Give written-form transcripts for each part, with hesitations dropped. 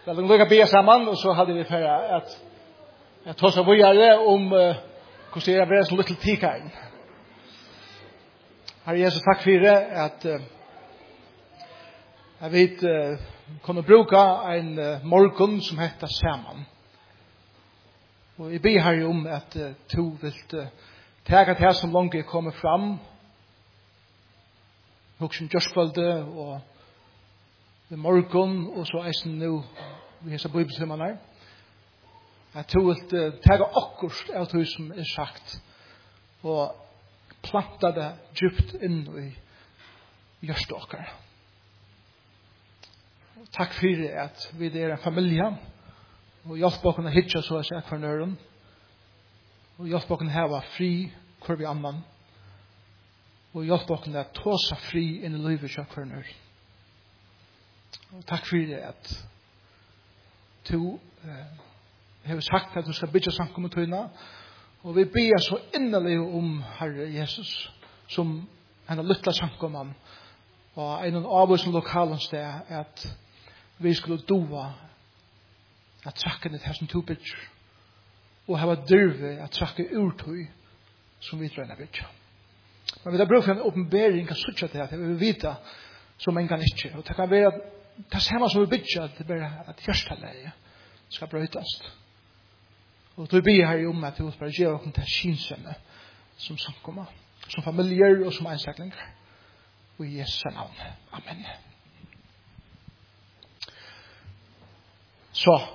Vel de lukka be sammen, og så hadde vi for at ta seg videre om hvordan det er å være som little tikaren. Herre Jesus, takk for det, at jeg vet kunne bruke en morgen som heter Saman. Og jeg ber her om at du vil ta det som langt er kommet fram, hoksen Gjørskvalde og i morgen, og så eisen nå, vi har så bibeltimene her, at du vil ta akkurat av det som er sagt, og planta det djupt inn i hjørståkere. Takk for det at vi er en familie, og hjelp oss å hitje så å si for nøren, og hjelp oss å ha fri hvor vi annan, og hjelp oss å ta seg fri inn i livet for nøren. Og takk for det at du har sagt at du skal bygge samkommetøyene, og vi ber så innerlig om Herre Jesus, som en av lytte samkomman, og en av oss som lokalen sted, at vi skulle doa at trakke det her som to bygger, og ha dyrve at trakke urtøy som vi trenger bygge. Men vi har brukt en åpenbering av suttje til at vi vil vite som en gang ikke, og det kan være at det samme som vi bygger, det er bare at hjertelæge skal brøytast. Og du ber her om at du vil bare gjøre oss til skinsomme som samkommer, som familier og som einstaklinger. Og i Jesu navn. Amen. Så,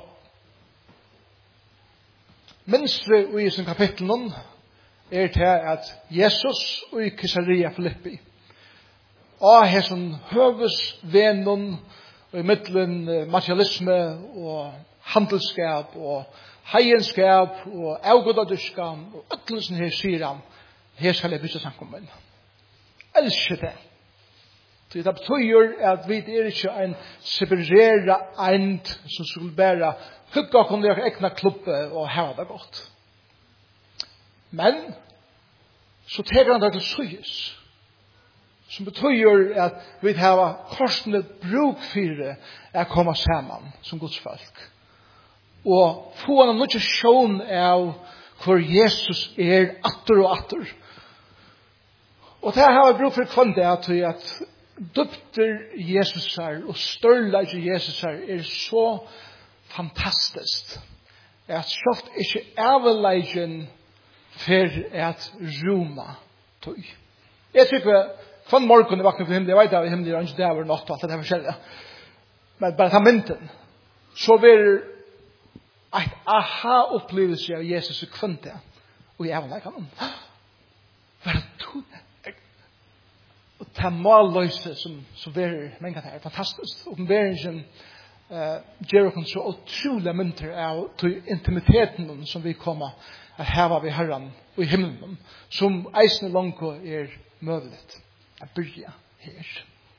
minst vi i sin kapitlen er til at Jesus og i Caesarea Philippi og hessen høvesvennen og i middelen materialisme og handelskap og heienskap og avgodadyrskan og øttelsen her sier han, her skal jeg bygge samkommen. Elsker det. Så det betyr at vi er ikke en separera eind som skulle bære hugga og kunne egna klubbe og hava det godt. Men så teger han det til syes, som betyr at vi har korsende bruk for å komme sammen som Guds folk. Og få en notisjon av hvor Jesus er atter og atter. Og det har vi bruk for kvandet at døpter Jesus her og størrelse Jesus her er så fantastisk at selv ikke avleggen for at roma tog. Jeg tykker kvann morgen er vakna for himmelen, jeg vet at himmelen er ikke der og natt og alt det her forskjellige. Men bare ta mynden, så vil et aha-opplevelse av Jesus i kvannet og i avleggen. Hva er det to? Og det målløse som er mengen her, fantastisk. Åpenberingen gjør oss så utrolig mynter av intimiteten som vi kommer å heve ved Herren og i himmelen, som eisende langt er mulig å bygge her.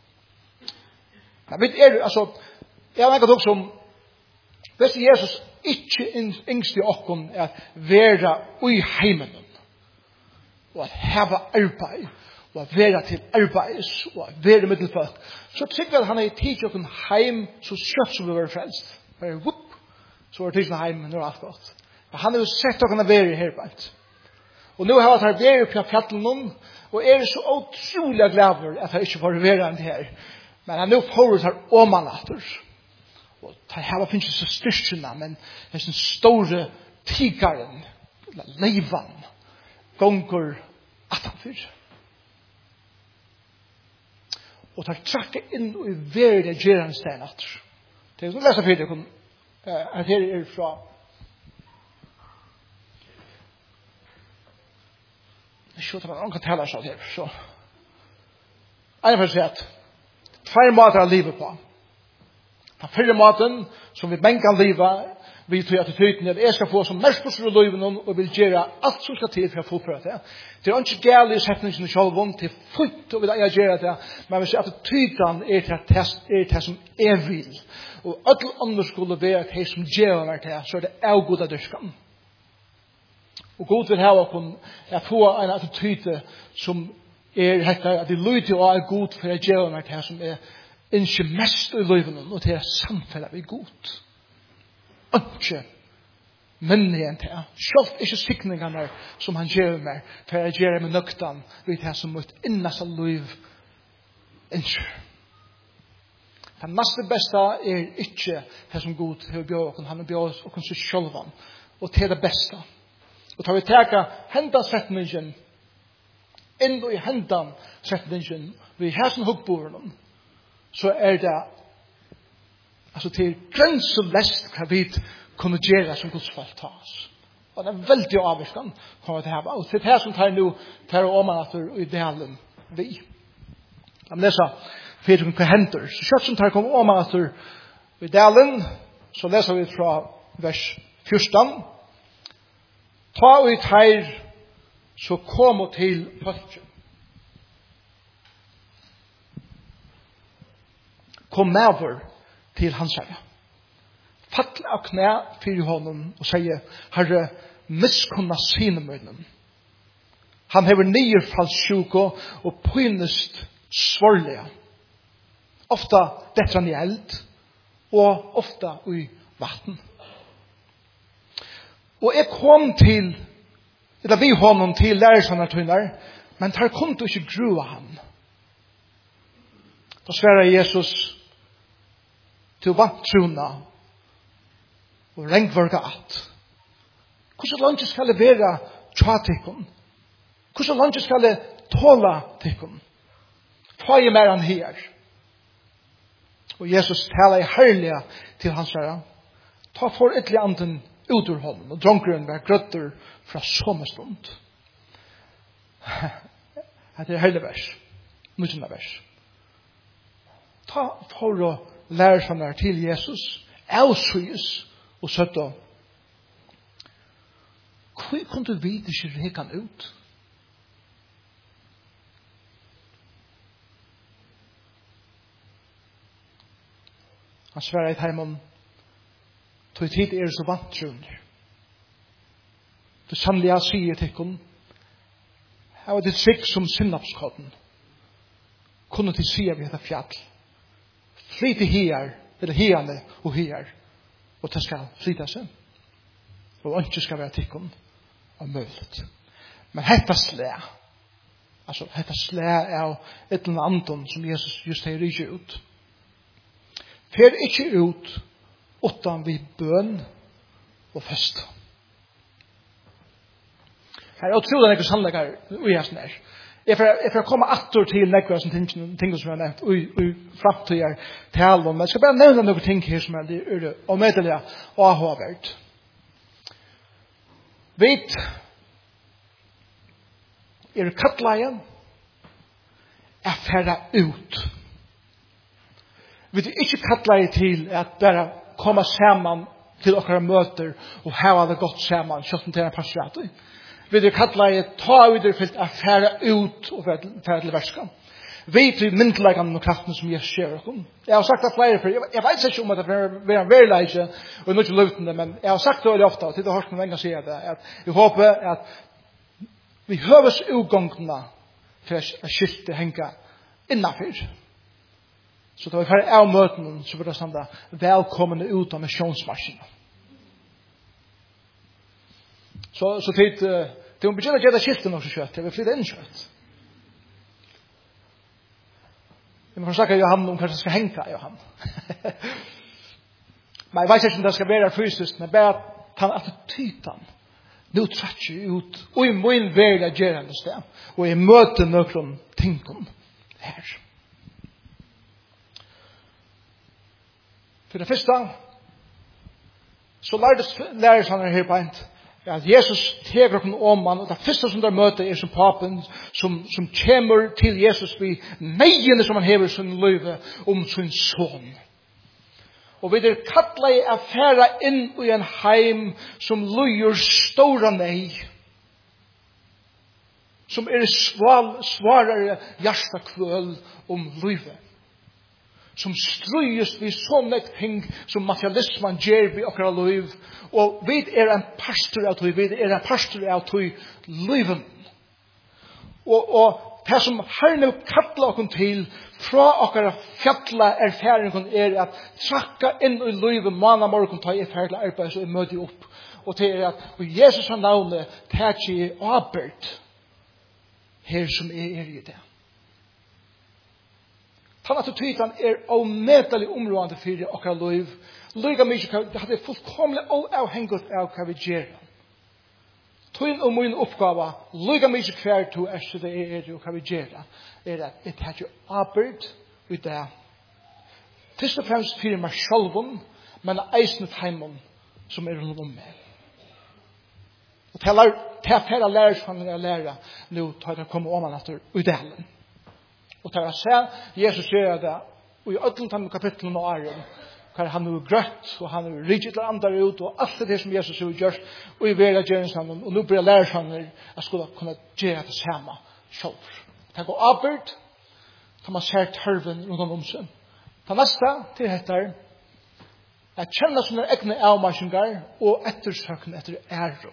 Men vet altså, jeg har mengt også om, hvis Jesus ikke yngst i okken er at være i himmelen, og at heve arbeid, og at være til arbeids, og at være middelfolk, så tykker jeg at han er i tid til heim så kjøtt som vi var frelst. Bare whoop, så var det tid til heim, når alt godt. Men han har jo sett at han er være her bænt. Og nå har han vært på fjallen, og er så utrolig glad for at han ikke får være enn her. Men han nå får det her åmanater. Og det her finnes ikke så styrkene, men det er sånn store tigaren, leivan, gonger atanfyr. Og tar trakke inn og i verden gjør han stein atter. Det er sånn lesa for det, at her er fra jeg skjøter man kan tale sånn her, så en for å si at tvær måter av livet på. Den fyrre måten som vi kan leve, vi tror at attityden er at jeg skal få som mest positiv i livet og vil gjøre alt som skal til for å fullføre det. Det er ikke gærlig i setningen selv om til fullt og vil jeg gjøre det, men hvis attityden er til det som jeg vil, og alle andre skulle være til som gjør meg til, så er det av god av dyrskan. Og god vil ha å få en attityde som er at det lyder og er god for å gjøre meg til som er ikke mest i livet og til samfunnet er god. ikke minne enn det. Selv ikke sikningene som han gjør meg, for jeg gjør med nøktan ved det som mot innast av liv ønsker. Det mest beste ikke det som Gud har bjør oss, han har bjør oss seg selv, og til det beste. Og tar vi teka hendansetningen inn i hendansetningen vi har som hukkboren, så det altså til grenselest hva vi kunne gjøre som Guds folk ta oss. Og det veldig avvirkende kommer til å ha. Og til det som tar nå, tar å omanater i delen vi. La meg lese for hva hender. Så kjøtt som tar å omanater i delen, så leser vi fra vers 14. Ta og i teir, så kom og til folket. Kom over til hans herre. Fatt av knæ fyrir honom og sier, Herre, miskunna sine munnen. Han hever nyrfallssjuko og pynest svarlige. Ofta detter han i eld, og ofta i vatten. Og jeg kom til, eller vi honom til lærersannartøyner, men tar kom du ikke grua han. Da sverar Jesus til vantruna og rengvørga at. Hvordan langt skal det være tjatikken? Hvordan langt skal det tåla tikken? Ta i mer han her. Og Jesus taler i herlige til hans herre. Ta for ytterlig anden ut ur hånden, og dronkeren var grøtter fra sommerstund. Det herlige vers. Mutjende vers. Ta for å lære seg til Jesus, avskyes og søtte. Hvor kunne du vite ikke rekan ut? Han sverre i heimen, tog tid så vantrunder. Det sannlige sier til henne, her var det trygg som sinnapskodden. Kunne til sier vi etter fjall. Flyte her, eller herene og her, og det skal flyte seg. Og ikke skal være tikkun og mulig. Men dette slæ, altså dette slæ av et eller annet som Jesus just har ryddet ut. Fer ikke ut utan vi bøn og fest. Her utrolig nekker sannleggere ui hans nær. Jeg får komme atter til nekker som ting som jeg har nevnt ui framtøyer talen, men jeg skal bare nevne noen ting her som er omedelig og avhåverdt. Vet kattleie er færre ut. Vi er ikke kattleie til at bare komme sammen til dere møter og hava det godt sammen, kjøtten til en passager. Vi er kattleie ta ut det for å fære ut og fære til verska. Vi er myndleggene og kraften som Jesus skjer oss. Jeg har sagt det flere, for jeg vet ikke om at det er en verleie og noe løtende, men jeg har sagt det veldig ofte, og til det har hørt meg lenge sier det, at jeg håper at vi høves utgangene for å skilte henke innenfor. Så da vi får av møtene, så vil det stande velkomne ut av misjonsmarsjene. Så tid, til hun begynner å gjøre skiltet nok så kjøtt, jeg vil flytte inn kjøtt. Jeg må snakke Johan om hva det skal henge Johan. Men jeg vet ikke om det skal være fysisk, men bare at han attityden nå trekker ut, og i min verden gjør han det sted, og i møte noen tingene her. For det første, så læres han her på en, at Jesus teger opp om han, og det første som der møter som papen, som kommer til Jesus ved neiene som han hever sin løyve om sin son. Og vi kattler i affæra inn i en heim som løyer stora nei, som svarere hjertakvøl om løyve, som strøyes vi sånne ting som materialismen gjør vi akkurat løyv, og vi en pastor av tøy, vi en pastor av tøy løyven. Og det som Herren kattla okkur til fra okkara fjalla erfaringen at trakka inn i livet manna morgon ta i ferdig arbeid så møte opp. Og til at Jesus har navnet tætji avbert her som i det. Han attityden avmetelig områdende for okkara liv. Lyga mykje, det er fullkomlig avhengig av hva vi gjør. Tøyn og min oppgave, lyga mykje hver to det og hva vi gjør, at jeg tar ikke arbeid i det. Først og fremst for meg sjølven, men eisen heimen som rundt om meg. Og til å fære lærersfangen jeg lærer, nå tar jeg komme om han etter udelen. Og til å se, Jesus gjør det, og i 8. kapitlet og åren, hva han er grøtt, og han er riket til andre ut, og alt det som Jesus har gjort, og i verden gjør sammen, og nå blir lærersfangen jeg skulle kunne gjøre det samme selv. Det går arbeid, kan man se tørven rundt om seg. Det neste til dette er kjenne sine egne avmarsinger, og ettersøkende etter ære.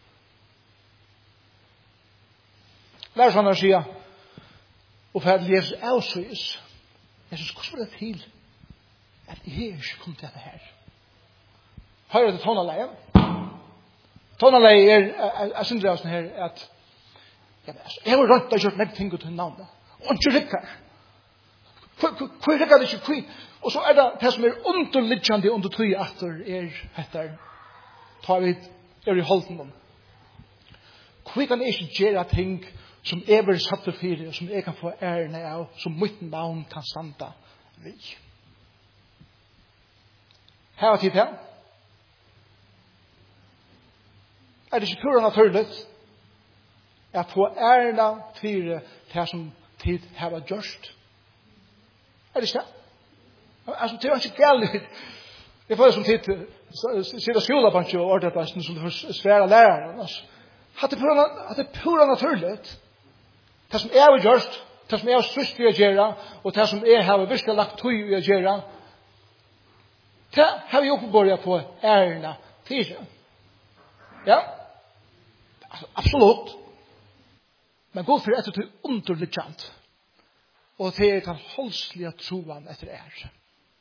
Lærersfangen sier, og for at Jesus avsøys, Jesus, hvordan var det til at jeg ikke kom til dette her? Høyre til tonaleie. Tonaleie er syndrevelsen her at jeg har rønt og gjort meg ting til navnet. Og ikke rikker. Hvor rikker det ikke kvitt? Og så det som underliggende under tøy etter etter tar vi i holden om. Hvor kan jeg ikke gjøre ting som jeg blir satt til fire, som jeg kan få ærene av, som mitt navn kan standa vi. Her var tid her. Er det ikke pura naturlig at få ærene fire til som tid her var gjørst? Er det ikke det? Altså, det er ikke galt. Jeg får det som tid sitter skolabansje og ordet som du får svære lærere. At det er pura naturlig. Det som jeg har gjort, det som jeg har styrst i å gjøre, og det som jeg har virkelig lagt tøy i å gjøre, det har vi oppebåret på ærene fire. Ja? Absolutt. Men god for etter til underliggant. Og det er den holdslige troen etter ære.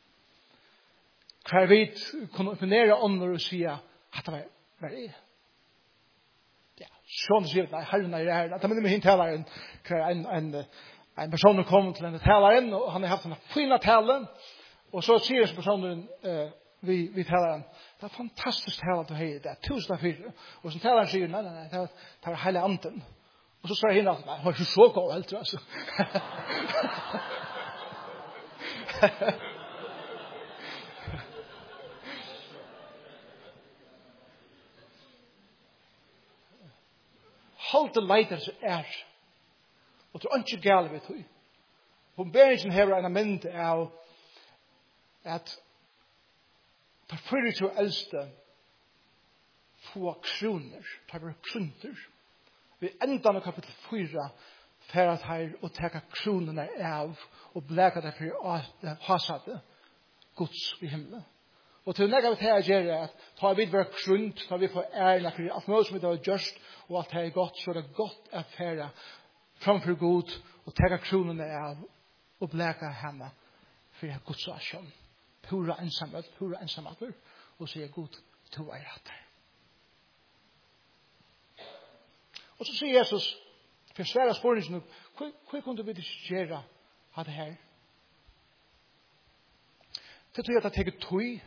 Hver vi kunne opinere ånder og si at det var det. Ja, sånn sier det, herren er ære. Det minner meg hinn taleren, en person kom til en taleren, og han har haft en fina tale, og så sier personen vi taleren, det er fantastisk tale du har det, 1004. Og så taleren sier, nei, det er hele anden. Og så sier henne at, nei, han er ikke så god helt, altså. Halte leiter som og det er ikke gale ved tog. Hun ber ikke her en mynd av at det fyrir til eldste få kroner, det var kroner. Vi enda med kapittel 4 for at her og teka kronene av og bleka det for å ha satt det Guds i himmelen. Og til nægget vi til å gjøre at tar vi vært krunt, tar vi for ærene for alt mulig som vi har gjort, og alt det er godt, så er det godt å fære framfor Gud og teka kronene av og bleka henne for Guds asjon. Pura ensamhet, og sier Gud, to er rett. Og så sier Jesus, for svære spørsmål, hva kunne vi ikke gjøre av det her? Det tror jeg at det teker tøy.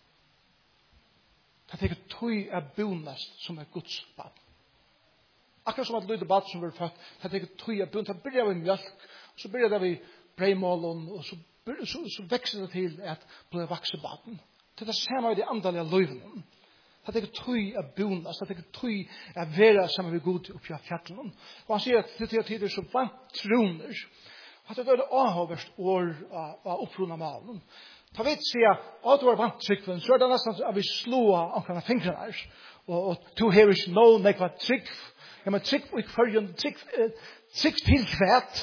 Det teker tøy er bonast som er Guds barn. Akkurat som at lydde bad som var født, det teker tøy er bonast. Det begynner vi mjölk, og så begynner vi breimålen, og så vekser det til at bli vakse baden. Det er det samme i de andalige løyvene. Det teker tøy er bonast. Det teker tøy er vera sammen med Gud oppi av fjallen. Og han sier at det er så vant troner. At det er det avhåverst år av opprunna malen. Ta vet sier at du var vant tryggven, så er det nesten at vi slår omkring fingrene her. Og du har ikke noen nekva trygg. Ja, men trygg og ikke trygg til kvæt.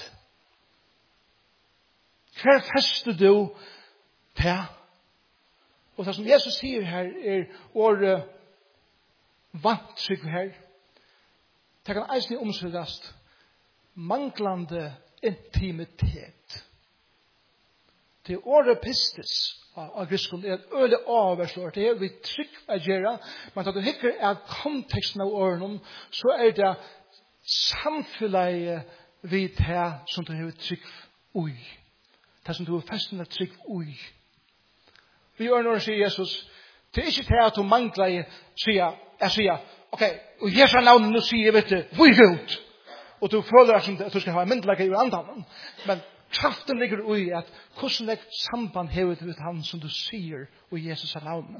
Hver fester du til? Og det som Jesus sier her er året vant trygg her. Det kan eisne omsøkast manglande intimitet. Det året pistis av griskon er et øle avverslår. Det er vi trygg å gjøre, men da du hikker av konteksten av årene, så er det samfunnet vi det som du har trygg ui. Det som du har festen trygg ui. Vi gjør når sier Jesus, det er ikke det at du mangler jeg sier, ok, og Jesu navn nå sier jeg vet du, vi ut. Og du føler at du skal ha myndelaget i andan. Men kraften ligger i at hvordan det samband hever til han som du sier i Jesus navn.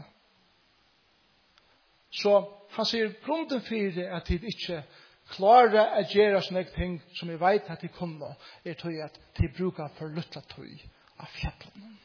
Så han sier grunden for det at de ikke klarer å gjøre sånne ting som jeg vet at de kommer, til at de bruker for lytte tøy av fjellene.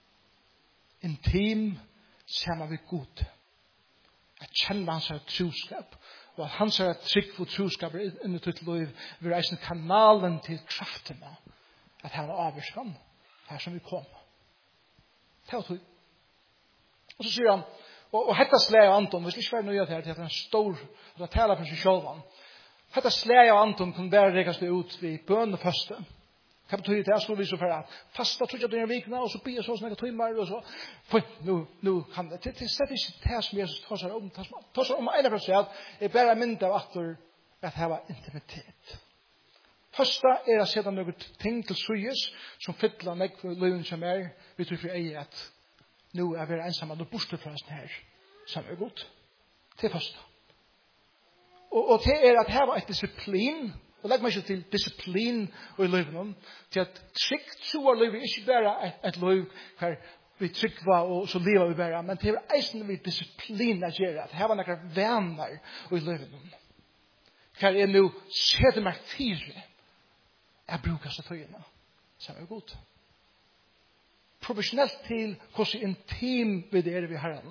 Intim sammen med Gud. At kjenne hans troskap. Og at hans trygg for troskap inn i ditt liv vil reise kanalen til kraftene. At han avvirker her som vi kommer. Det var tøy. Og så sier han, og hette slæg av Anton, hvis det ikke var noe til at han er stor, og det taler for seg selv. Hette slæg av Anton kunne bare rekkes det ut ved bøneføste. Hva betyr det? Jeg skulle vise for at fasta tog jeg denne vikene, og så blir jeg så snakke tøymer, og så, nå kan det. Det er slett ikke det som Jesus tar seg om. Tar seg om ene for seg at jeg bare minnet av at det var intimitet. Fasta er å sette noen ting til syes, som fytler meg for løven som vi tror for ei at nå er vi ensamme, og borste fra oss her, som er godt. Det er fasta. Og det er at her var et disiplin, og legg meg ikke til disiplin og i løyven til at trygg troar løyv er ikke bare et løyv hvor vi trygva og så lever vi bare, men det er eisen vi disiplin å gjøre, at her var noen venner og i løyven hvor jeg nå setter meg fire jeg bruker seg tøyene som er god professionellt til hvordan intim vi det vi har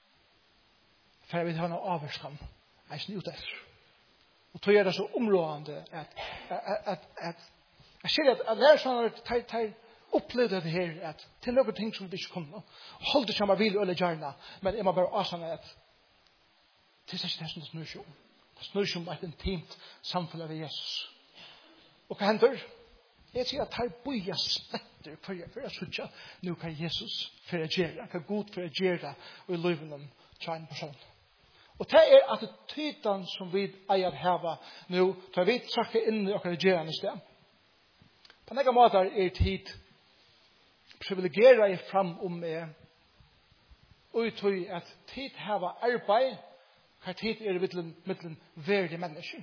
for jeg vil ha noe avvarskan eisen ut etter. Og tog er det så områdende at jeg ser at lærersvannet tar opplevde det her at til noen ting som vi ikke kunne holde ikke meg vil eller gjerne men jeg må bare avsanne at det er ikke det som det snur seg om. Det snur seg om et intimt samfunn av Jesus. Og hva hender? Jeg sier at her bøyer spetter for jeg tror ikke nå hva Jesus for å gjøre, hva god for å gjøre og i livet til en person. Og det er attityden som vi eier hava nå, tar vi trakker inn i okkar gerende sted. På nekka måter er tid privilegerer jeg fram om meg, og jeg tror at tid hava arbeid, hva tid er mittelen verdige mennesker.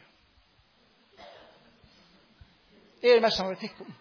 Er mest av etikken.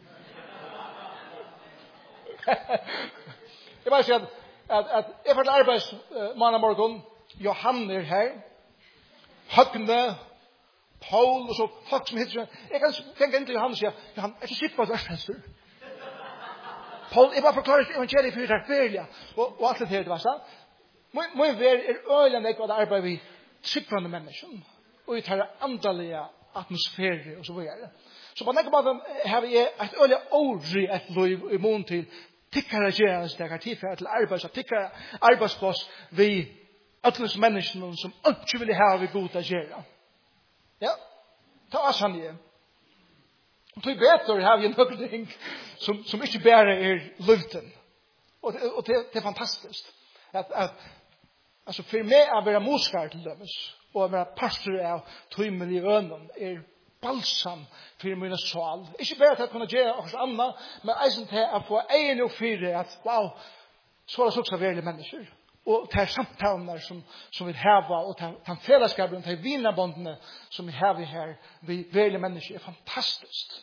Jeg bare sier at jeg får til arbeidsmann av morgen, Johan er her, Høgne, Paul, og så folk som heter jeg kan tenke inn til Johan og si Johan, er ikke sikker på at du er frelster? Paul, jeg bare forklarer evangeliet for det er ferdig, og alt det her, det var sånn. Må jeg være øyelig av det arbeidet vi tryggvande mennesker, og vi tar andalige atmosfære og så videre. Så på denne måten har vi et øyelig åri et liv i mån til tikkere gerende stekker, tilfære til arbeidsplass vi Atlas menneskene som ikke ville ha vi god å gjøre. Ja, ta oss han igjen. Og til bedre har vi noen ting som ikke bare er løften. Og det er fantastisk. Altså for meg å være moskar til dømes, og å være pastor av tøymel i ønen, er balsam for mine sval. Ikke bare til å kunne gjøre oss annet, men eisen til å få egen og fire at, wow, så er det også veldig mennesker. Og det samtalene som vi har, og de fellesskapene, de vinerbåndene som vi har her, vi veldig mennesker, er fantastisk.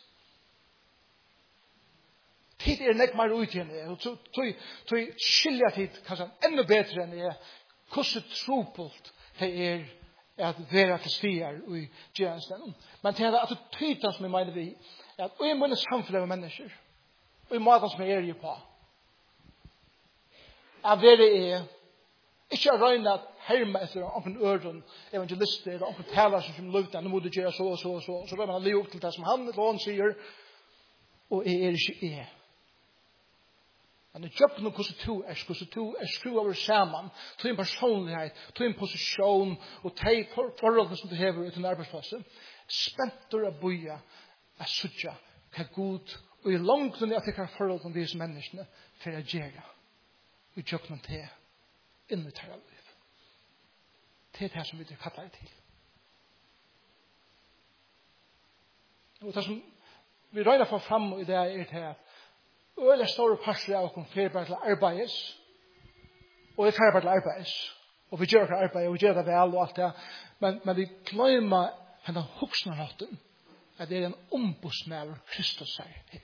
Tid er nek mer ut igjen, og tog skilja tid kanskje enda bedre enn det, hvordan trupult det er at være til stier i tjenesten. Men det er attityden som jeg mener vi, at i munne samfunnet av mennesker, og i måten som jeg er på, at det er ikke å røyne at herme etter åpen øren evangelister, eller åpen taler som kommer løften, nå må du gjøre så og så og så, så røyner man liv opp til det som han eller han sier, og jeg er ikke jeg. Men det gjør noe hvordan du er skru over sammen, til en personlighet, til en posisjon, og til forholdene som du hever i din arbeidsplass. Spenter av boja, at suttja hva god og i langt under at jeg har forhold til disse menneskene for å gjøre vi tjøkner til inn i terra liv. Det er det som vi kallar det til. Og det som vi røyner for fram i det er til at øyelig store parser av oss ferdig til arbeids og vi ferdig til arbeids og vi gjør arbeid og vi gjør det vel og alt det men vi glemmer henne hoksnerhatten at det er en ombudsmæver Kristus her.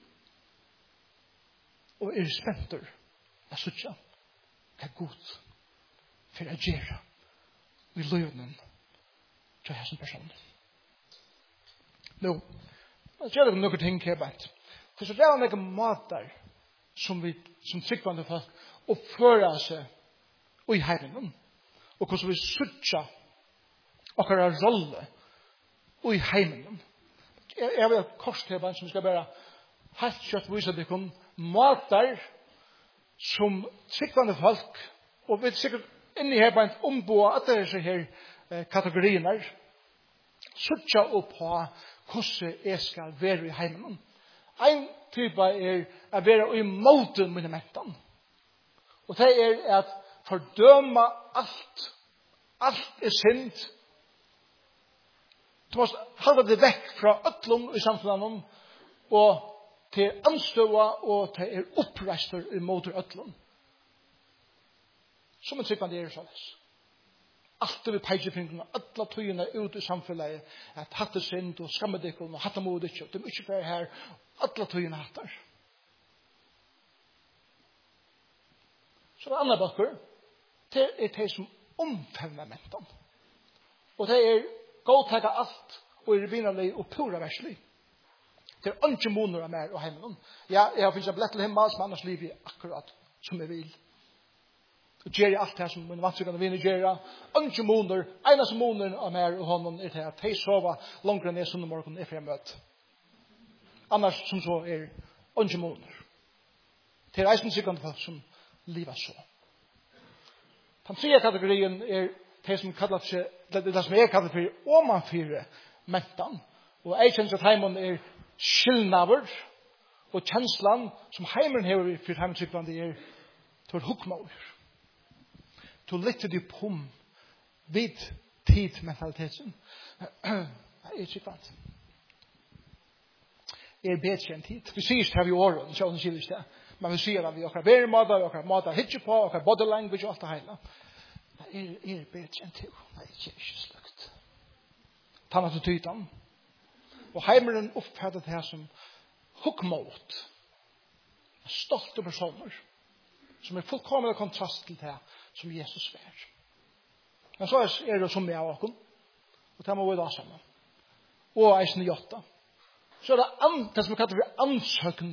Og er spenter av suttja hva god for å gjøre vi løvnen til hessen personen. Nå, jeg gjør det noen ting her bænt. For så det er noen mater som tryggvande folk oppfører seg i heimen og hvordan vi suttja akkurat rolle i heimen. Jeg vil kors til bænt som skal bare helt kjøtt vise at det kom mater som tryggvande folk og vi sikkert inni her bænt omboa at det er så her kategorier suttja opp på hvordan jeg skal være i heimen. En type er å være i måten mine mentan. Og det er at fordøma alt. Alt er synd. Du må halda det vekk fra øtlom i samfunnet og til anstøva og til oppreistur i måter øtlom. Som en tryggvande er sånn. Alt vi peikefingerne, alle tøyene ut i samfunnet, at hatte synd og skammedekken og hatte mod ikke, og de ikke fer her, alle tøyene hattar. Så det andre bakker, det er det som omfevner mentan. Og det er godtaket alt, og er vinnerlig og pura verslig. Det er ikke moner av mer og heimen. Ja, jeg har finnet billett til himmel, som annars liv er akkurat som jeg vil. Og gjør jeg alt det som min vannsykende vinner gjør jeg. Ikke moner, eneste moner av mer og hånden er til at de sover langere ned sunn morgen er for jeg møte. Annars som så er ikke moner. Det er eisensykende folk som livet så. Den tredje kategorien er det som kallar seg, det som jeg kallar for omanfyre mentan. Og jeg kjenner at heimen er skillnaver og kjenslan som heimen hever for heimensykende er til hukmål. To lytte de pum vid tid mentaliteten. Det er ikke kvant. Er bedre enn tid. Vi sier det her i året, så sier vi det. Men vi sier det vi akkurat vermåter, akkurat måter hitje på, akkurat body language og alt det hele. Det er bedre enn tid. Det er ikke slukt. Tannet til tytan. Og heimeren oppfattet det her som hukmål. Stolte personer. Som er fullkomlig kontrast til det som Jesus er. Men så er det som vi av oss. Og det må vi da sammen. Og eisen i 8. Så er det som vi kaller for ansøken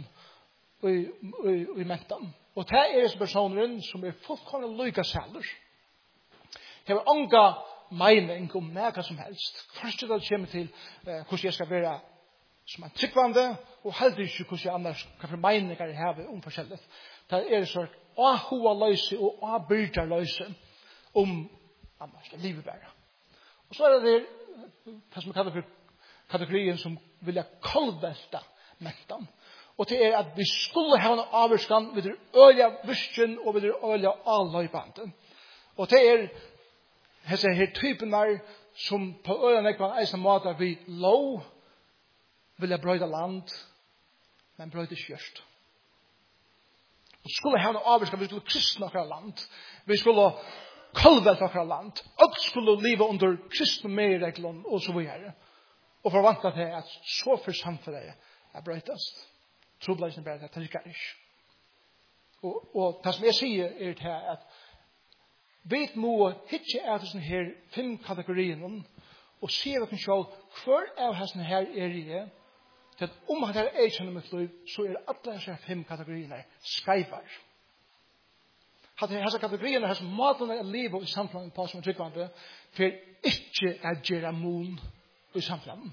i mentan. Og det er disse personer som er fullkomlig lykke sælger. Det er ånga mening om hva som helst. Først det kommer til hvordan jeg skal være som en tryggvande, og heller ikke hvordan jeg annars hva for meninger jeg har om forskjellig. Det er så hoa løse og byrda løse om annars det livet bare. Og så er det som vi kallar for kategorien som vil kolvelta mentan. Og det er at vi skulle ha en avvarskan ved det øyla vissken og ved det øyla avløybanden. Og det er disse her typenar som på øyla nekvann eisen måte vi lov vil brøyda land, men brøyda kjørst. Vi skulle ha en avvarskan, vi skulle kristne okra land. Vi skulle kolvelta okra land. Og skulle leve under kristne medregler og så videre. Og forvanta til at så for samfunnet er brøytast. Trobladsen bare det ikke er ikke. Og det som jeg sier er til at vi må ikke er til sånne her 5 kategorier og sier at vi selv hver av sånne her er i til at om han er kjenner mitt liv så er alle disse 5 kategorier skaivar. At disse kategorier har måten av livet i samfunnet på som er tryggvande for ikke å gjøre mon i samfunnet.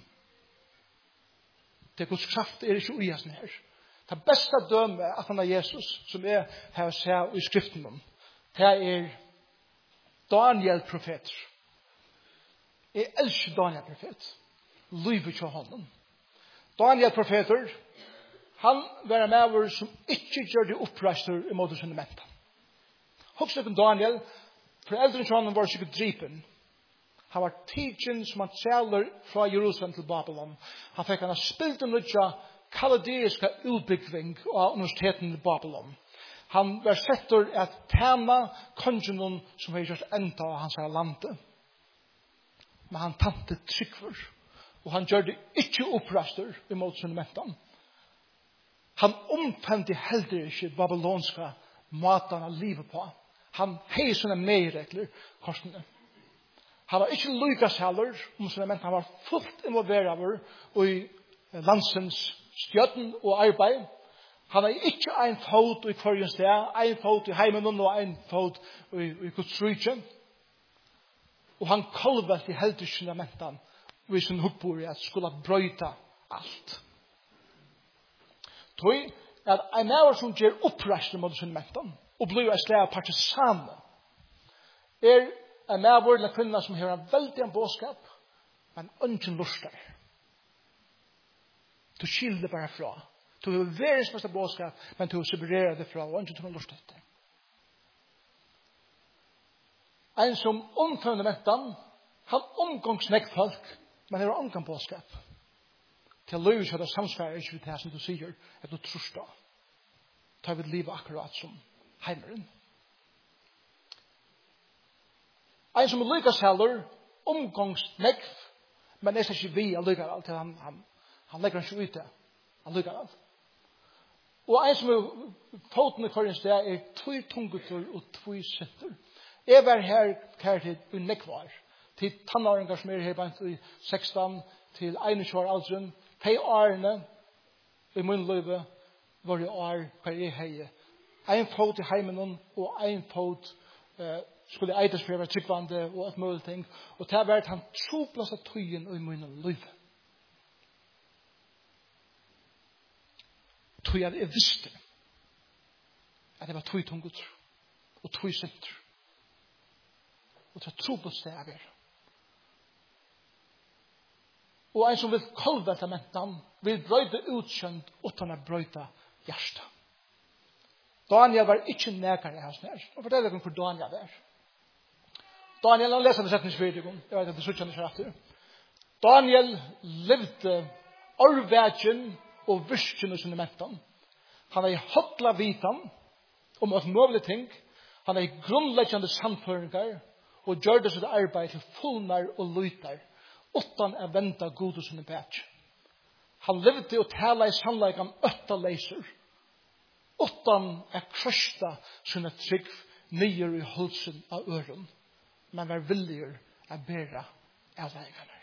Det Guds kraft er ikke ui sånn her. Det beste døme at han er Jesus, som er her å se i skriften om, det er Daniel profeter. Jeg elsker Daniel profet. Livet til hånden. Daniel profeter, han var en maver som ikke gjør det opprester i måte sine mentan. Husk om Daniel, foreldren som han var sikkert dripen. Han var tidsen som han sæler fra Jerusalem til Babylon. Han fikk han spilt en nødja kalladeiska utbyggving av universiteten i Babylon. Han var setter at tjena kongenon som har gjort enda av hans lande. Men han tante tryggver. Og han gjør det ikke oppraster imot sin mentan. Han omfemte heller ikke babylonska maten av livet på. Han hei sånne meiregler korsene. Han var ikke lykas heller om sånne mentan. Han var fullt involveret i landsens stjøtten og arbeid. Han har ikke en fot i hver sted, en fot i heimen og en fot i Guds rike. Og han kolvet i heldigsynet mentan ved sin hukkbord at skulle brøyta alt. Tøy at en maver som gjør oppreisning mot sin mentan og blir en slag partisan en maver eller kvinna som har en veldig en båskap men ønsken lustar. Du skilder bare fra. Du har verdens beste båskap, men du separerer det fra, og ikke du kan lust etter. En som omfønner mentan, han omgangsnekk folk, men har omgang båskap. Til å løse det samsvarer ikke ved det som du sier, at du tror da. Ta vi livet akkurat som heimeren. En som lykkes heller, omgangsnekk, men det er ikke vi er lykkes alt, han legger han ikke ut det. Han lykkes alt. Og en som foten i hverjens sted er 2 tungutter og 2 synder. Jeg var her kærtid i nekvar. Til tannåringer som her blant i 16 til 21 år alderen. 2 årene i munnløyve var det år hver jeg heier. En fot i heimen og en fot skulle eites for å være tryggvande og alt mulig ting. Og det har vært han troplass av tøyen i munnløyve. Tog jeg visste at det var 2 tungutter og 2 synder. Og det tro på sted jeg er. Og en som vil kolvete mentan vil brøyde utkjønt utan å brøyde hjertet. Daniel var ikke nekere i hans nær. Og fortell deg hvor Daniel er. Daniel, han leser det setningsvirdigen. Jeg vet at det er sånn etter. Daniel levde arvvægen og virkjen i sine mentan. Han er i hotla vitan om at mulige ting. Han er i grunnleggende samføringar og gjør det sitt arbeid til fullnar og lytar utan å vente god og sine bæt. Han levde og tala i sannleik om 8 leiser utan å krøsta sine trygg nyer i halsen av øren, men var villiger å bæra av leikene.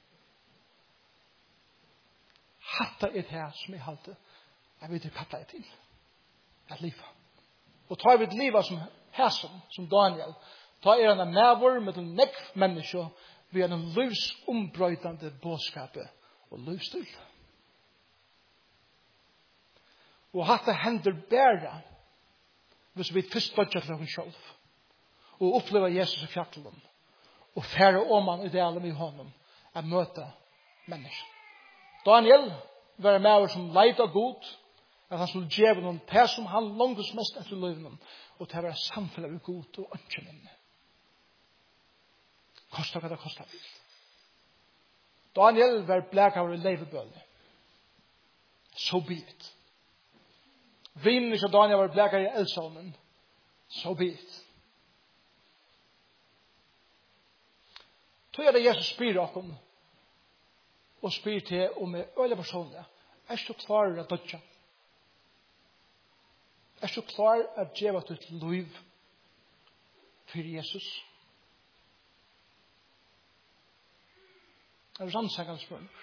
Hatta er det som jeg halte. Jeg vet ikke hva det til. Et liv. Og tar vi et liv som Hæsen, som Daniel, tar han en nærvår med en nekv menneske ved en livsombrøydende bådskapet og livsstil. Og hatta hender bæra hvis vi først bødger til oss selv og opplever Jesus i fjattelen og færre om han i det alle med honom er møte mennesker. Daniel var med oss som leit av god, at han skulle gjøre noen det som han langtes mest etter løven, og til å være samfunnet av god og ønske minne. Kostet hva det kostet vil. Daniel var blækavr i leivebøle. So be it. Vinen ikke Daniel var blækavr i eldsånden. So be it. Tog er det Jesus spyr okken, og spyr til om jeg øyler personlig. Er du klar å dødja? Er du klar å gjøre ditt liv for Jesus? Er du sannsakende spørsmål?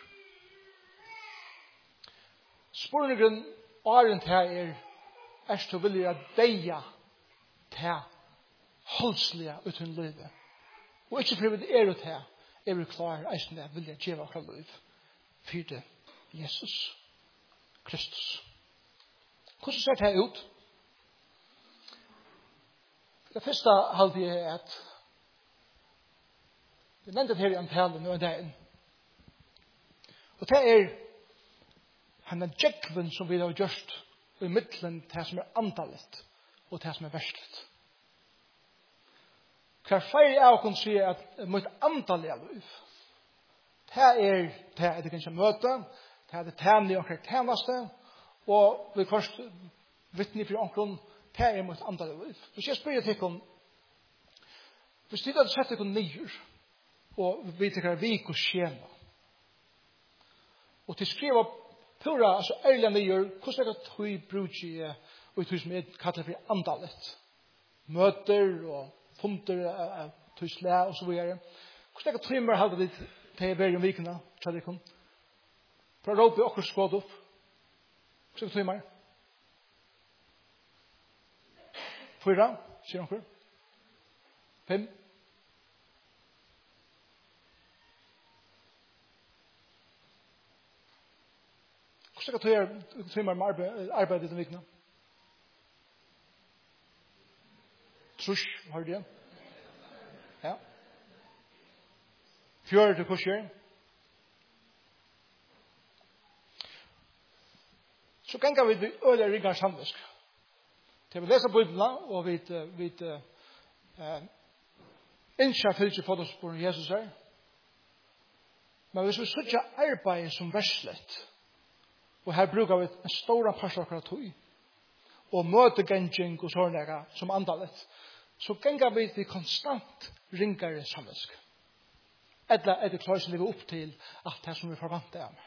Spørsmålen åren til er du villig å deia til holdslige uten livet. Og ikke for det er til er vi klar eisen det vilja gjøre akkurat liv for det Jesus Kristus. Hvordan ser det ut? Det første halte er at vi nevnte det her i antalen og en dag. Og det er Han djekven som vi har gjort i middelen til det som andaligt og til det som verstligt. Hver flere av oss sier at mot andalige liv, det er det kanskje møte, det er det tænlige og tjeneste, og vi først vittne for omkron, det er mot andalige liv. Hvis jeg spør til om, hvis de hadde sett dere nye, og vi tenker vik og skjema, og til skriva pura, altså ærlig nye, hvordan er det tog brudje, og tog som jeg kaller for andaligt, møter og funter, tog slæ og så videre. Hvordan er det tog mer halde dit til hver om vikene, tror jeg kom? For å råpe okkur skåd opp. Hvordan er det tog mer? 4, sier okkur. 5. Hvordan er det tog mer med arbeidet i vikene? Trusch, har du det? Ja. 4 til kurser. Så ganger vi øyne riggar samvisk. Til vi leser Bibelen, og vi innskjer fylke på oss på Jesus her. Men hvis vi sørger arbeid som verslet, og her bruker vi en stor parstrakere tog, og møtegenging og sånne som andalet, så ganger vi til konstant ringere samvisk. Eller er det klart å leve opp til alt det som vi forventer av meg.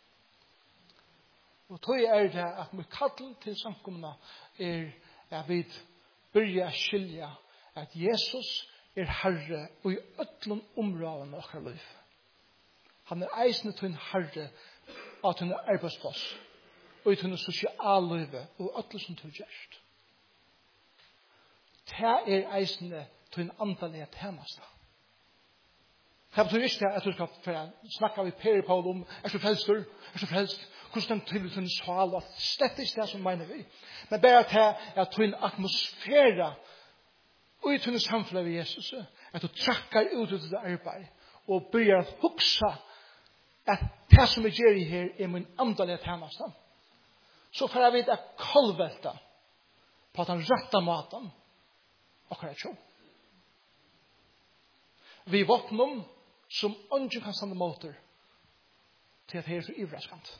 Og tog er det at vi kallar til samkomna er at vi börjar skilja at Jesus er Herre og i ötlun områdene av okkar liv. Han er eisende til en Herre at han er arbeidsplass og i tunne sosiallivet og ötlun som til gjerst. Det er eisende til en andalige tjeneste. Det betyr ikke at du skal snakke med Per Paul om er så frelst? Hvordan den til en sval og slett ikke det som mener vi. Men bare at du en atmosfære og i tunne samfunnet ved Jesus at du trakker ut av det arbeid og begynner å huske at det som vi gjør i her er min andalige tjeneste. Så får jeg vite at kolvelta på at han retter maten akkurat tro. Vi våpner som ungen kan stande motor til at det er så ivraskant.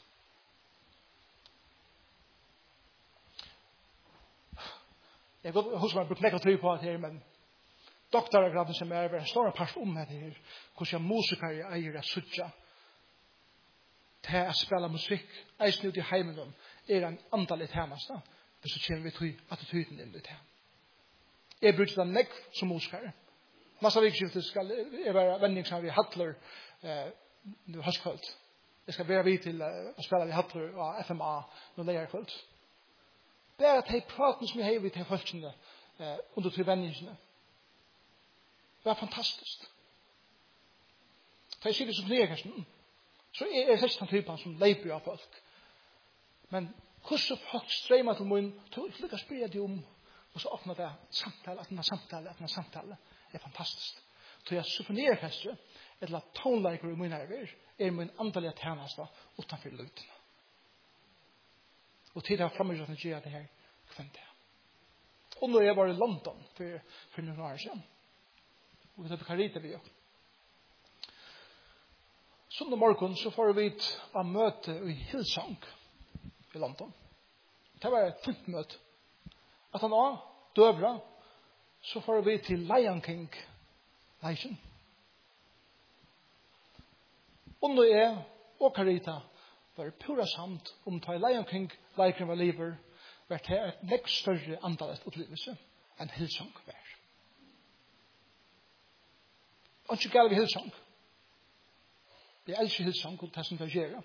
Jeg husker meg å bruke nekka tøy på at her, men doktoragraden som er en stor part om det her, hvordan musikere eier er suttja til å spille musikk, eisen ut i heimen er en andalig tjeneste, hvis så kjenner vi attityden inn i det. Jeg bruker det nekk som musikere. Massa vikskiftet skal være vending som vi hattler høstkvöld. Jeg skal være vidt til å spille vi hattler av FMA når det er kvöld. Det er at de praten som jeg har til folkene under til vendingene. Det er fantastisk. For jeg sier det som knegersen, så er det ikke den typen som leiper av folk. Men hvordan folk strømmer til munnen, til å lykke spille det om, og så åpner det samtale, er fantastisk. Så jeg symfoniorkestret, eller tonelager i min nerver, er min andalige tjeneste utenfor løtene. Og til det har fremgjort at jeg det her kvendt jeg. Og når jeg var i London for noen år siden, og vi tatt karite vi jo. Søndag morgen så får vi et møte i Hillsong i London. Det var et fint møte. At han var døvra, så får vi til Lion King Leisen. Og når jeg og Carita var pura samt om ta Lion King Leisen var liver, var det et nekst større andalet opplevelse enn Hillsong var. Og ikke galt vi Hillsong. Jeg elsker Hillsong og det som det gjør.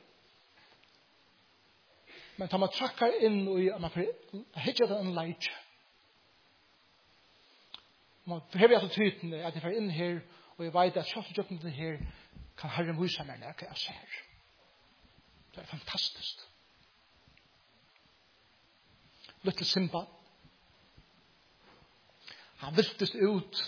Men tar man trakker inn og man får hitje det en leit. Man får at tytene at jeg får inn her og jeg vet at kjøttjøkken det her kan herre musa meg når jeg ser. Det er fantastisk. Little Simba. Han viltes ut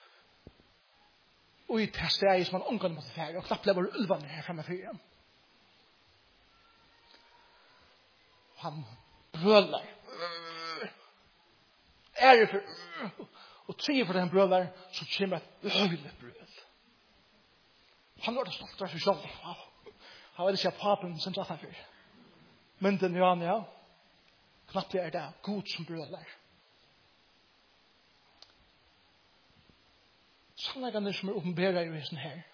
og i det stedet som han omgående måtte fære og knapt lever ulvene her fremme for ham. han brølar. Er for og tre for den brølar så kommer et øyelig brøl. Han var det stolt av seg selv. Han var ikke papen som satt han for. Men den ja, knapt det det god som brølar. Sannleggene som åpenberer i sånn her.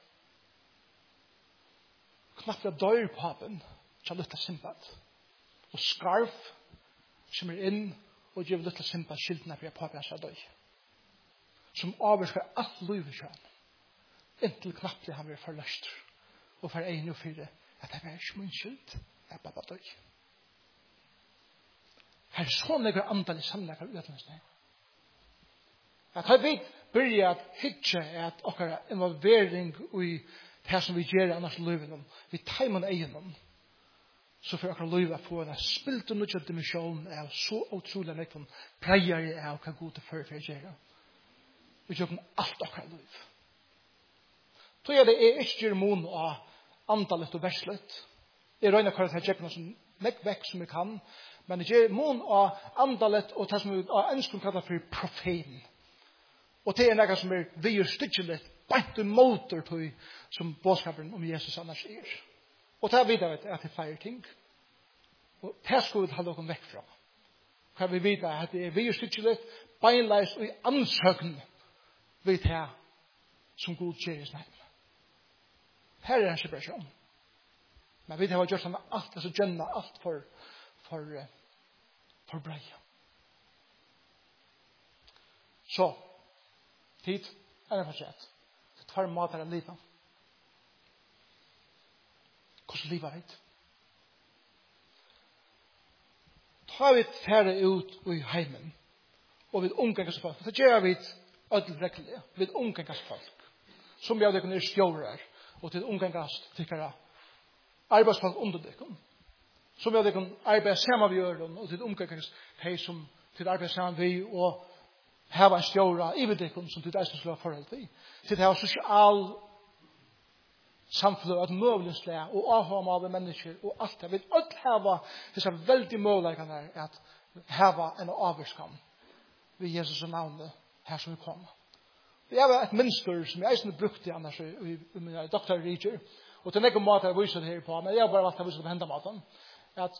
Knapt det dør papen til å lytte simpat. Og skarf kommer inn og gjør lytte simpat skiltene for papen seg døy. Som avvirker alt livet kjønn. Inntil knapt det han blir forløst. Og for en og fire at det er ikke min skyld. Jeg er bare døy. Her er så mye antallig sannleggere utenfor. At jeg vet börja att hitcha att och involvering i det som vi gör annars livet vi tajman egen så för att leva på en spilt och något dimension är så otroligt mycket prayer är och god för göra. Vi gör allt och liv. Så är det inte mon och antalet och värslet. Jag räknar kvar att jag som väck som vi kan, men det är mon och antalet och det som vi önskar kalla för profan. Og det noe som vi er stykkeligt, bant motor til som bådskapen om Jesus annars er. Og det er videre at det er flere ting. Og det skal vi ha noen vekk fra. Kan vi vite at det er vi er stykkeligt, beinleis og i ansøkning ved det som god skjer i snakk. Her er en separasjon. Men vi har gjort sånn alt, altså gjennom alt for brei. Så, tid er fortsatt. Det tar mat av livet. Hvordan livet er det? Tar vi færre ut i heimen, og vi omgångas folk. Det gjør vi ødelrekkelig. Vi omgångas folk. Som vi har det kunne stjåre og til omgångas tykkere arbeidsfolk under det. Som vi har det kunne arbeide sammen vi gjør og til omgångas hei som til arbeide sammen vi og hava en stjåra i vedekon som til eisen skulle ha forhold til. Til det her sosial samfunnet, et møvlingsle og avhånd av mennesker og alt det. Vi vil hava disse veldig møvleggene at hava en avvirskam ved Jesus navnet her som vi kommer. Vi har et minster som jeg eisen brukte annars i min doktorriger og til nekken måte jeg viser det her på, men jeg har bare valgt å vise det på hendamaten at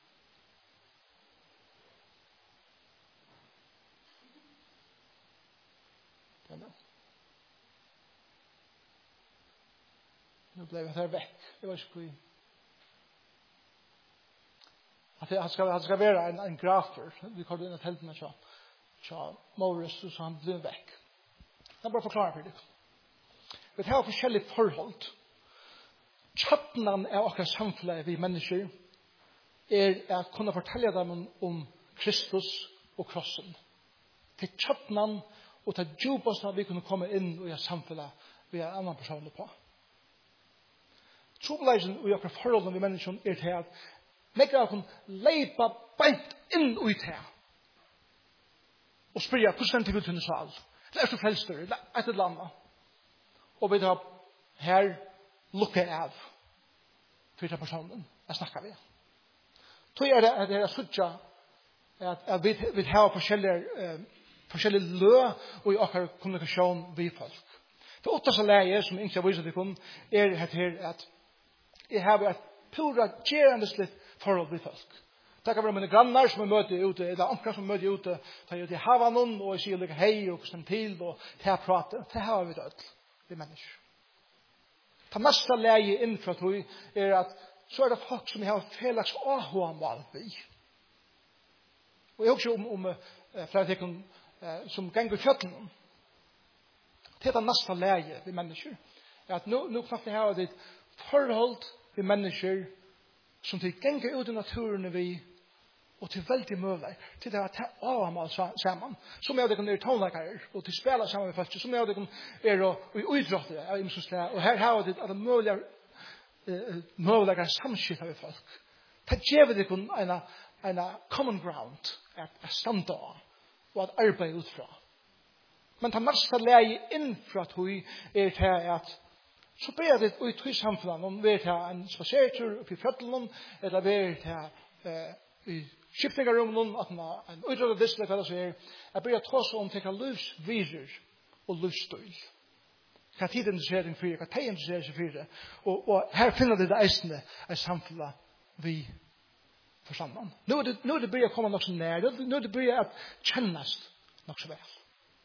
nu blev jag här väck. Det var ju att han ska vara en grafer. Vi kallar det helt med så Morris och så han blev väck. Jag bara förklara för det. Vi har olika förhåll. Chattnan är också samfället vi människor är att kunna fortälja dem om Kristus och krossen. Till chattnan och till djupaste vi kunde komma in och göra samfället vi är annan person på. Trobeleisen og akkurat forholdene vi mennesker er til at nekker av kan leipa beint inn i det og spørre hvordan til Gud sal eller er du frelster eller et eller annet og vi tar her lukker av for den personen jeg snakker vi så er det at det er suttet at vi har forskjellige lø og i akkurat kommunikasjon vi folk det åttaste leie som ikke har viset til kun er her at jeg har et pura gjerandeslitt forhold til folk. Det kan være mine grannar som møter ute, eller andre som møter ute, da jeg har noen, og jeg sier like hei, og hvordan til, og til jeg prater. Det har vi død, vi mennesker. Det neste leie innenfor tog er at så er det folk som har felags avhåndval vi. Og jeg husker om flere ting som ganger kjøttene. Det er det neste leie vi mennesker. At nå knapt jeg har ditt forhold til mennesker som til ganger ut i naturen vi og til veldig møvleg til det at ta avmal sammen som jeg kan tonlager og til spela sammen med folk som jeg kan og utrådte og her har det at møvlegar samskifta med folk det gjør det kun en common ground at standa og at arbeide ut fra men ta neste leie innfra tog er til at så ber det ut i samfunnet om vi tar en spasertur opp i fjøtlen eller vi tar i skipningarrummen, at man en utrøyde disle, hva det sier, jeg blir ta seg om til hva livsvirer og livsstøy. Hva tid interesserer seg for, hva tid interesserer seg for. Og her finner det eisende et samfunnet vi forstanden. Nå er det börjar komma nok så nær, nå er det börjar at kjennes nok så vel.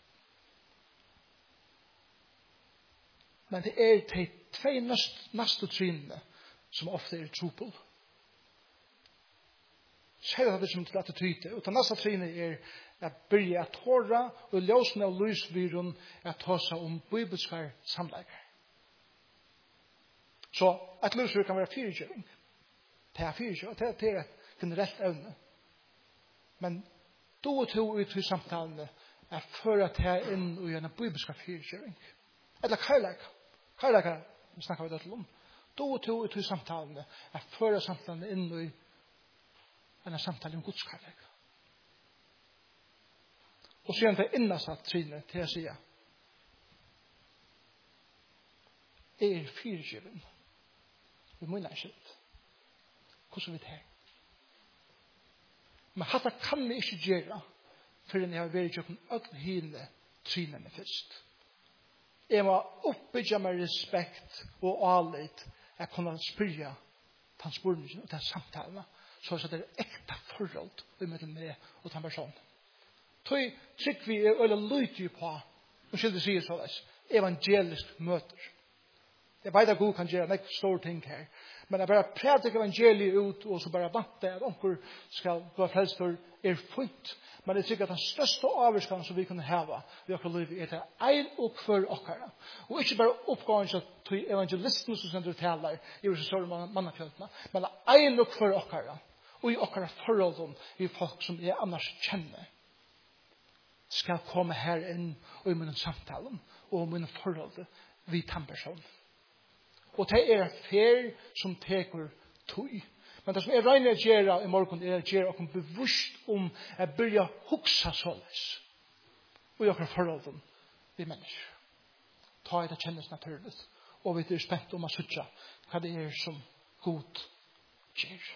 Men det er de tvei neste trinene som ofte er trupel. Selv at det som til attityde. Og det neste trinene er at börja at tåra og løsene av lysviren at ta seg om bibelskar samleggere. Så at lysvir kan være fyrirkjøring. Det er fyrirkjøring, det er et generelt evne. Men då og to ut i samtalene er for at det er inn i en bibelskar fyrirkjøring. Eller kærleika, vi snakker vi det til om. Då og to ut i samtalene er for at samtalene inn i en samtale om Guds kærleika. Og så det innasatt trine til å si er fyrirkjøring. Vi må innan skilt. Hvordan vi det her? Men hatta kan vi ikke gjøre før jeg har vært jokken alle hine trinene først. Jeg må oppbygge meg respekt og alit jeg kunne spyrja transporten og den samtalene så at det er ekta forhold mellom meg og den personen. Tøy trykk vi er øyla lydig på og skyldig sier såleis evangelisk møter. Jeg vet at Gud kan gjøre nek store ting her. Men jeg bare prædik evangeliet ut og så bare vant det at onker skal gå frelst for er funkt. Men jeg tykker at den største avvarskan som vi kunne hava i okra liv er til ein og for okkara. Og ikke bare oppgående til evangelisten som sender taler i hos store mannakjøltene, men ein og for okkara. Og i okkara forholdene i folk som jeg annars kjenner skal komme her inn og i min samtalen og i min forhold vi tannperson. Og det er fer som teker tøy. Men det som er regner å gjøre i morgen er å gjøre oss bevisst om å begynne å hukse såleis. Og i okkar forholden vi mennesker. Ta i det kjennes naturlig. Og vi er spent om å sutja hva det er som god gjør.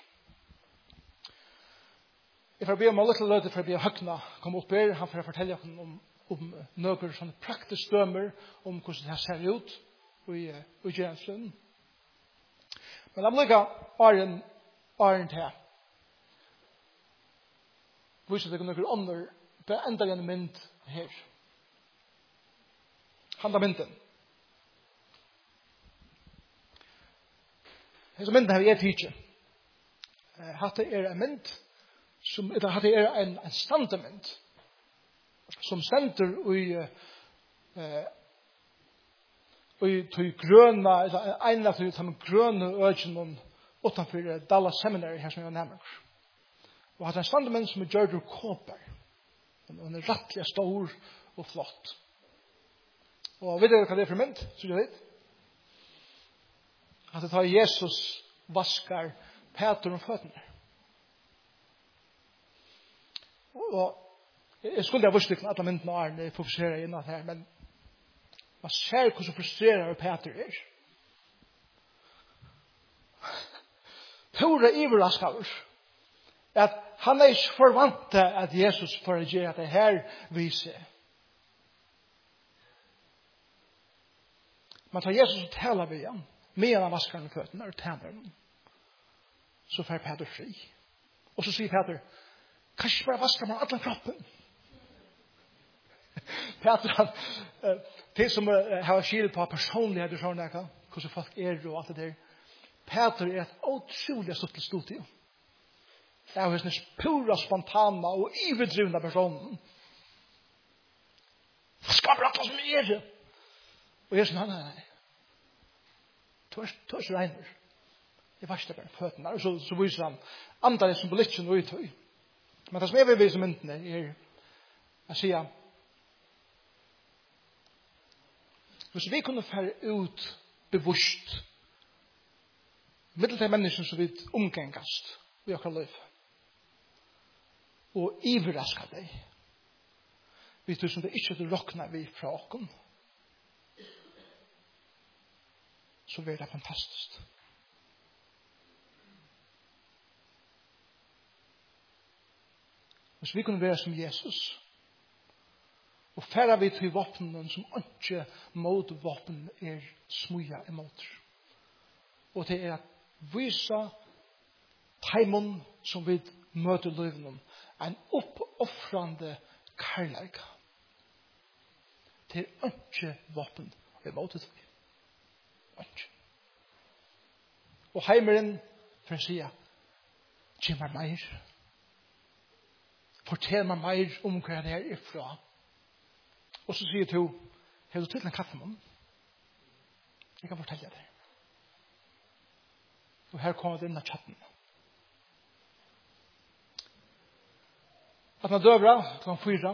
Jeg får be om alle til løte for å be høgna komme opp her. Han får fortelle om noen sånne praktiske dømer om hvordan det ser ut og gjerne. Men la meg lukke Arjen til. Viser deg noen andre det er enda en mynd her. Handa mynden. Hesa mynden har jeg tidsi. Hatt er en mynd som hatt er en standemynd som sender og til grøna, en av de grøna økene utenfor Dallas Seminary her som jeg nærmer. Og hatt en standemynd som er gjørt ur kåper. Den er rettelig stor og flott. Og vet dere hva det er for mynd? Så jeg vet. At det tar Jesus vaskar Peter om føttene. Og jeg skulle ha vurst at alle myndene er når jeg fokuserer innan her, men man ser hvordan frustrerer Peter er. Pura iverraskaver. At han er ikke forvant at Jesus får gjøre det her viser. Man tar Jesus og taler ved ham, med han vaskeren i føttene og taler ham. Så får Peter fri. Og så sier Peter, kanskje bare vasker man alle kroppen. Peter, det som har skilt på personlighet og sånn, hvordan folk er og alt det der. Peter er et utrolig stort studium. Det er en pura spontana og iverdrivna personen. Det skaper alt som er det. Og jeg sier, nei. Tors regner. Jeg varsler bare føttene. Og så viser han andre symbolikken og uttøy. Men det som jeg vil vise myndene er å si hvis vi kunne fære ut bevusst middel til mennesker som vi omgengast i akkurat liv og iverraska deg vi tror som det ikke råkner vi fra okken så blir det fantastisk. Hvis vi kunne være som Jesus, og færre vi til våpnen som ikke mot våpen smuja imot. Og det at visa teimon som vi møter løyven en oppoffrande kærleik. Det ikke våpen imot det. Ikke. Og heimeren for å si «Gi meg meir». Fortell meg meir om hva det er ifra. Og så sier du, har du til en kaffemann? Jeg kan fortelle deg. Og her kommer det inn av chatten. At man døvra, kl. 4.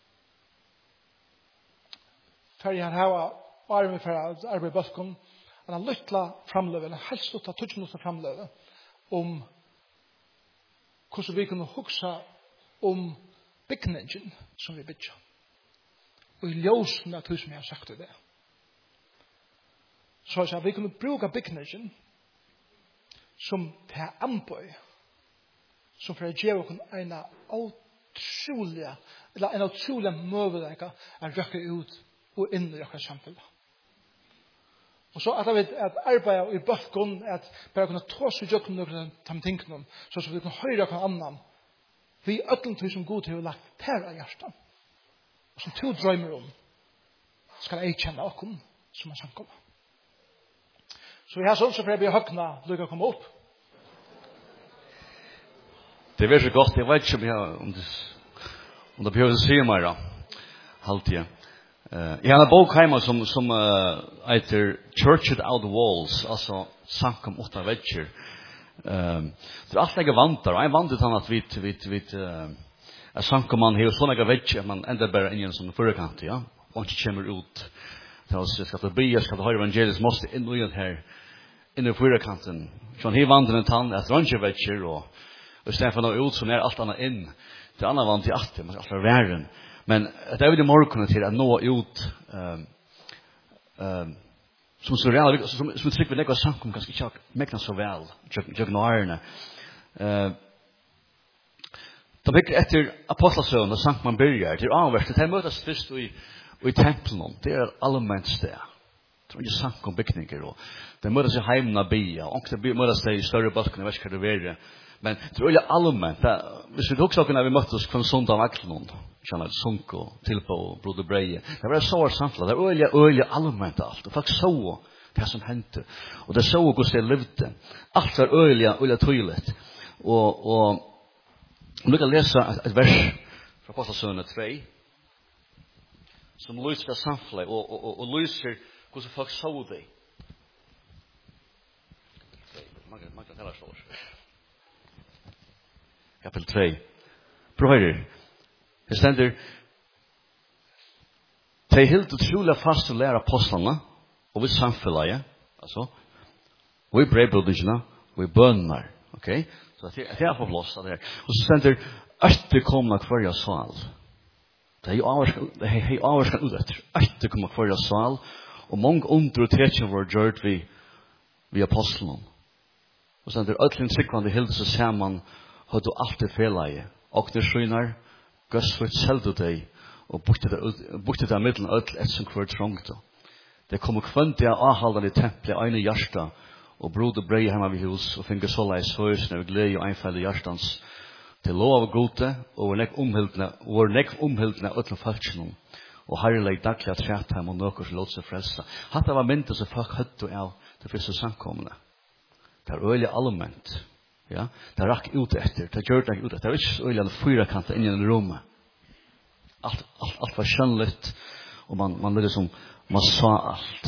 Ferdig her hava, arme for arbeid i bøkken, at han lytla framløve, eller helst lytla 20 minutter framløve, om hvordan vi kunne hugsa om bygningen som vi bygger. Og i ljósen av som jeg har sagt det. Så at vi kunne bruke bygningen som til anbøy, som for å gjøre en utrolig møvelegge å røkke ut og inn i røkke samfunnet. Og så at vi arbeider i bøkken, at bare kunne ta seg gjøkken noen av tingene, så vi kunne høre noen annen. Vi ødelen som god til å lagt ter av hjertet. Og som to drømmer om, skal jeg kjenne åkken som er samkommet. Så vi har sånn så for jeg blir høgna, lykke å komme opp. Det er veldig godt. Jeg vet ikke om det behøver å si meg da. Halvtid. Jeg har en bok hjemme som heter Church Without Walls, altså samkom uten vegger. Det er alt jeg vant der, og jeg vant til at vi samkom man har sånne vegger, man ender bare inn i en sånn førekant, ja, og ikke kommer ut til oss, jeg skal be, jeg skal høre evangelisk, måste inn og inn her, inn i førekanten. Så han vant til en tann, et røntgevegger, og i stedet for noe ut, så er alt annet inn, til annet vant til at man skal alt være væren. Men det er jo det morgenen til å nå ut som så real, som trykker vi nekva samkom kanskje ikke mekna så vel, jøgnårene. Da bygger etter apostelsøvn og sankt man byrjar, det er avverst, det er møtes først i tempelen, det er allmennt sted. Det er ikke samkom bygninger, og det møtes i heimene bya, og det møtes i større balkene, jeg vet ikke hva det er. Men det er veldig allmänt. Hvis vi tok saken når vi møttes kvann sondag av Aklenon, kjenner Sunko, Tilpa og Broder Breie, det var så samfunnet, det er veldig allmänt alt, og folk så det som hendte, og det så hvordan det levde. Alt var veldig tydelig. Og vi kan lese et vers fra Apostlesøvne 3, som lyser samfunnet, og lyser hvordan folk så det. Man kan telle så. Kapitel 3. Brøyder, det stender, de helt utrolig fast å lære apostlene, og vi samfunnet, altså, og vi brevbrodingene, og vi bønner, ok? Så det er for blåst av det her. Og så stender, øtte kommer hver sal. Det er jo avvarskan ut etter. Øtte kommer hver sal, og mange under og tekene var gjort vi apostlene. Og så stender, øtlen tryggvande hilde seg sammen, har du alltid felaie, og det skynar, gøsfurt seldu deg, og borte det av middelen ødel et som kvart trångte. Det kommer kvendt av avhaldan i tempelet, ein i hjärsta, og Broder Breie hjemme ved hus, og finner såla i søysene, og glede og einfall i hjertans, til lov av gode, og var nekk omhildene ødel falskjennom, og herreleg daglig at fjertheim og nøkker som låt seg frelsa. Hatta var myndet som folk høttu av det første samkomne. Det er øyelig allment. Ja, det rakk ut etter, det gjør det ut etter. Det var ikke så øyelig at fyra kanter inn i en rom. Alt var skjønnligt, og man liksom, man sa alt.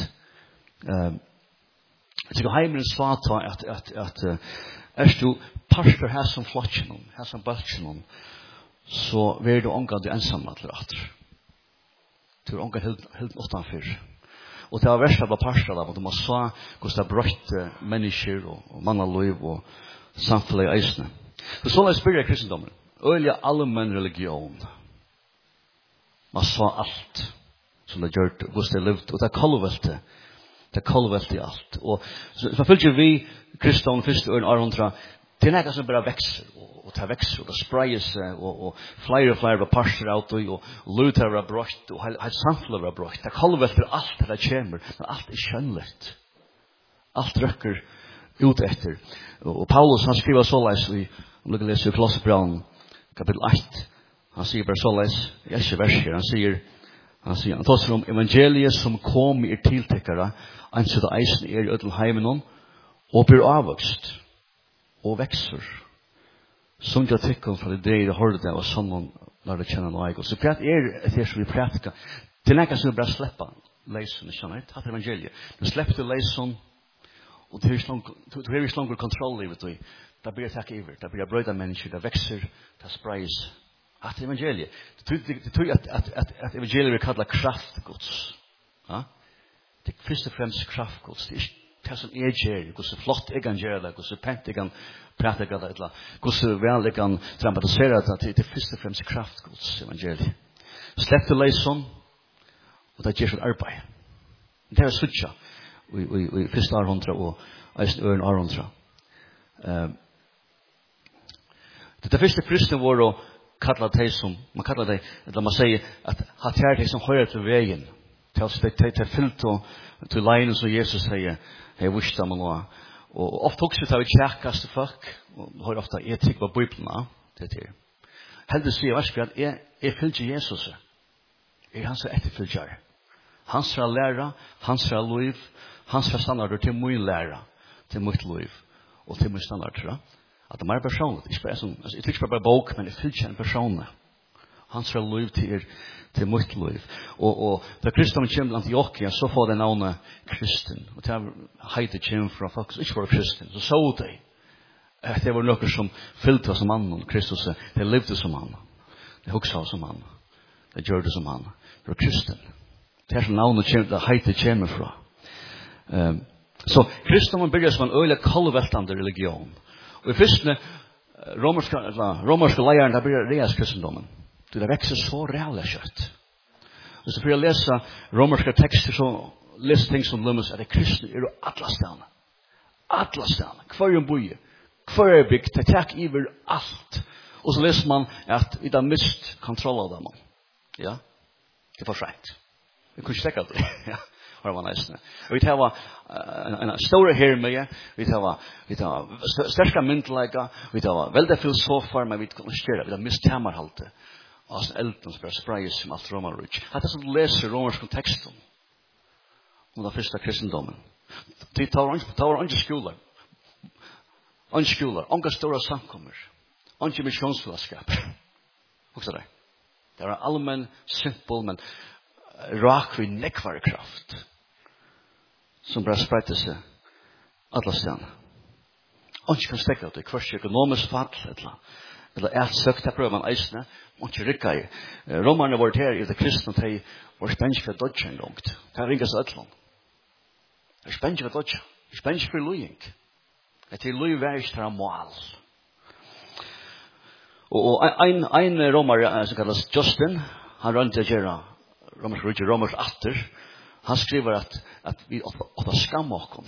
Jeg tykker heimeren sa at du parster her som flotjenom, her som bøltjenom, så vil du omgå det ensamme til atter. Du vil omgå helt utenfor. Og det var verst av parster da, man sa hvordan det brøtte mennesker og mannaløyv og samfunnet i eisene. Så sånn er spyrir kristendommen. Øyelig allmenn religion. Man sa alt som det gjør, hvordan det levde, og det kolvelte. Det kolvelte i alt. Og så følger vi kristendommen første øyne århundra, det er noe som bare vekser, och ta växer och det sprayas och flera parser out och lutar var brott och helt samfla var brott. Det kallar efter allt det kommer, men allt är skönligt. Allt röcker ut efter. Och Paulus han skriver så läs vi om du läser Kolosserbrevet kapitel 8. Han säger bara så läs, jag är verser, han tar om evangeliet som kom i tilltäckare, anser det eisen i ödelheimen och blir avväxt och växer. Som jag tycker för det hörde det och sånn när det känner något. Så prat det som vi pratar. Det näka som bara släppa läsen och sånt. Att evangeliet. Du släppte läsen och du har ju långt kontroll över det. Det blir attack över. Det blir bröda människor, det växer, det sprids. Att evangeliet. Det tror att evangeliet är kallat kraftgods. Ja? Det är först och främst kraftgods. Det är som ger, hur så flott jag kan göra det, hur så pent jag kan prata det, eller hur så väl jag kan dramatisera det, det är först och främst kraftgods evangeliet. Släpp det läson, och det ger sitt arbete. Det är switcha i första århundra och ören århundra. Det första kristna var att kalla det som, man kallar det, eller man säger att ha tär det som höjer till vägen. Det fyllt och till leinen som Jesus säger, hej visste man och ofta också tar vi kärkaste folk och har ofta etik på Bibeln det är. Helst säger jag att är fyllt Jesus. Är han så efterföljare. Han ska lära, han ska liv, han ska standard till min lära, till mitt liv och till min standard tror jag. Att det är personligt. Jag tycker bara bok, men det fyllt en person. Han ska liv till mitt liv. Och da Kristus kom til Antiochia, så får det navnet kristen. Og det heter kjem fra folk som ikke var kristen. Så de at det var noe som fylte som mannen, Kristus. Det levde som han. Det hugsa som han. Det gjør det som han. Det var kristen. Det er som navnet det heter kjem fra. Så kristendommen bygger som en øyelig kallveltende religion. Og i første romerske leiren, der blir reas kristendommen. Det växer så rävla kött. Och så för jag läsa romerska texter så läser ting som lummas att det kristna är alla stanna. Alla stanna. Kvar en boje. Kvar är byggt. Det tack över allt. Och så läser man att vi har mist kontroll av dem. Ja. Det var skönt. Vi kunde stäcka det. Ja. Det var nice. Och vi har en stora här med. Vi har starka myntlägga. Vi har väldigt filosofer men vi kan styra. Vi har mist hammarhaltet. Alltså elden som sprids som allt romarrich. Att det som läser romersk texten om den första kristendomen. Det tar inte skolan. Onga stora samkommer. Onga missionsfällskap. Också det. Det är allmän, simpel, men rak vid nekvarkraft. Som bara sprider sig alla ställen. Onga kan stäcka det. Kvart ekonomiskt fall. Eller sökta prövan eisne. Och inte rikka i. Romarna var här i det kristna till var spänsk för dodge en gångt. Det här ringas ödlån. Det är spänsk för dodge. Det är spänsk för lujing. Det är lujvärs till mål. Och en romare som kallas Justin, han rönte att göra romers atter. Han skriver att vi åtta skamma oss.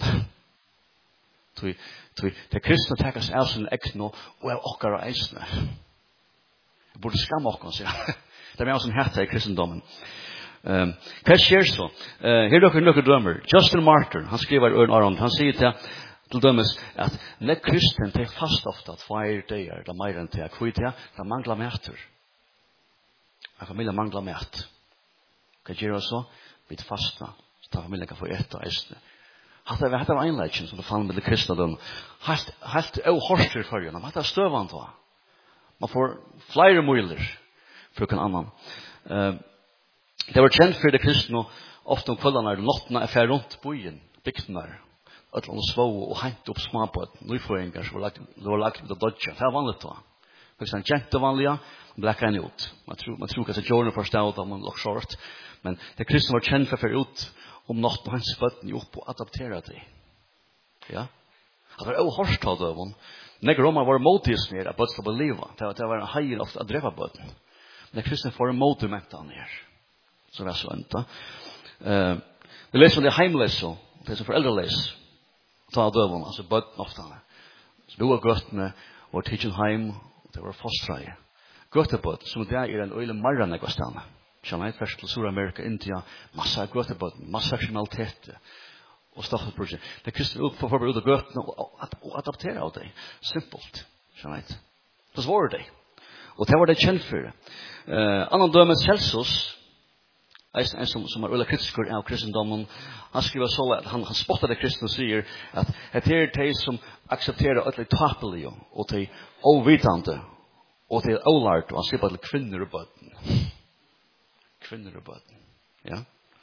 Det kristna täckas av sin äckno och av åkara eisne. Det borde skamma oss. Det är med som heter i kristendomen. Vad sker så? Här är några drömmar. Justin Martyr, han skriver i Aron, han säger till dömes att när kristen tar fast ofta att 2 dagar, det mer än till kvita, det manglar mäter. En familj manglar mät. Vad gör så? Vi fasta. Så familjen kan få äta eisne. Det var en legend som det fann med det kristendom. Helt ohorster för ju. Det är stövant va. Man får flera möjligheter för en annan. Det var känt för det kristna ofta om kvällarna och nattna är färd runt byen, bygdnar. Att de svå och hänt upp små på ett nyföringar som var lagt med dodge. Det var vanligt då. För sen jätte vanliga blacka ut. Man tror att det gör något förstått om man lock short. Men det kristna var känt för ut om natt och hans fötten upp och adaptera det. Ja. Det var ohorst av dem. När Roma var motis ner att bötsa på leva. Det var en hajen ofta att drepa böten. När kristna får en motormäkta ner. Så var så vänta. Det läser det heimlös så. Det är så föräldralös. Ta döven, alltså böten ofta. Så då var gött med och teaching heim. Det var fostraje. Götebåt, som det en øyelig marra negastane. Skjønner jeg først til Sur-Amerika, India, massa götebåt, massa kriminalitet og staffelsprosjekt. Det er kristne ut for ut av gøtene og adaptere av det. Simpelt. Skjønner jeg. Det svarer det. Og det var det kjent for. Annan dømes Celsus, en som øyelig kritisk av kristendommen, han skriver så at han spottar det kristne og sier at det de som aksepterer at de tapelige og de ovitande og de ålart, og han skriver til kvinner og bøten. Kvinner og bøten. Ja.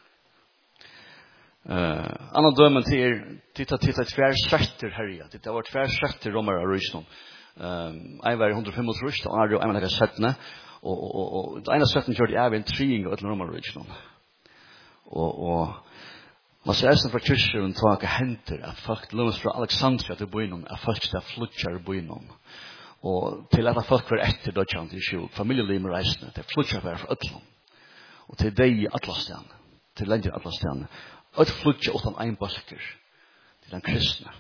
Annan dømen til tvær svetter herja. Det var tvær svetter romer av Rysnum. Jeg var 135 og Ari og jeg var 17. Og det ene svetten kjørte jeg ved en trying av et romer av Rysnum. Og man ser eisen fra kyrkjøren tåke henter at folk lømmes fra Alexandria til bøynum, at folk skal flutjar bøynum. Og til at folk var etter dødjan til skjul, familieliv med reisene, det flutjar var fra øtlom. Og til deg i Atlasstjern, til lendir Atlasstjern, og flutjar utan ein balker, til den kristne.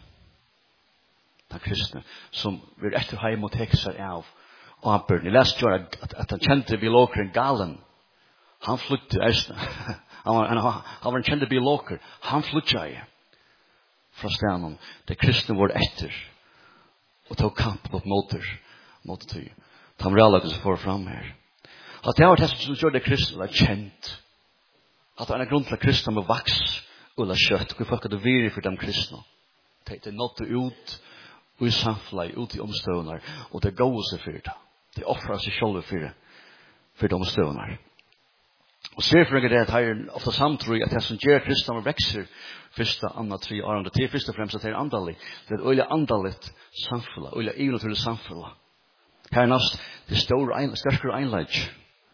Den kristne, som vil etter heim og tek seg av Abern. Jeg leste jo at han kjente biologeren galen. Han flutjar eisne. Han var en kjente biologer. Han flutjar fra stjernen. Det kristne var etter. Og tog kamp mot tøy. Han var alle som får fram her. At det var det som gjør det kristne var kjent. At det er en grunn til at kristne må vaks ulla kjøtt. Hvor folk hadde vært for dem kristne. De nådde ut i samfunnet, ut i omstøvner. Og det går seg for det. De offrer seg selv for de omstøvner. Og ser for det at her ofte samtrykk at det som gjør kristne vekser første, andre, 3 år. Det er først og fremst at det er andallig. Det er øyelig andallig samfunnet, øyelig evnaturlig samfunnet. Her næst, det er sterkere einleik.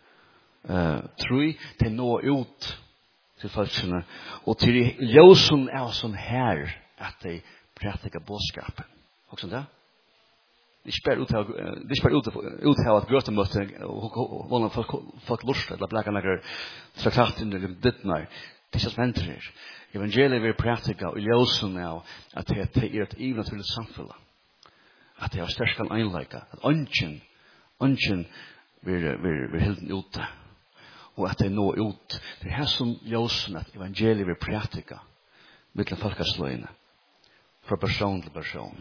Tror til nå ut til folkene, og til ljøsen er sånn her at de prætiker bådskapen. Og sånn det? Det er ikke bare ut av at gøtemøte og folk lurt eller blekker nekker traktat inn i dittene. Det er ikke som henter. Evangeliet vil prætika og ljøsen av at det er et evnaturlig samfunn. At det er sterskere einleika. At ønsken vil hilden ute. Og at det nå ut. Det er her som ljøsen at evangeliet vil prætika mittel folkesløyene. Fra person til person.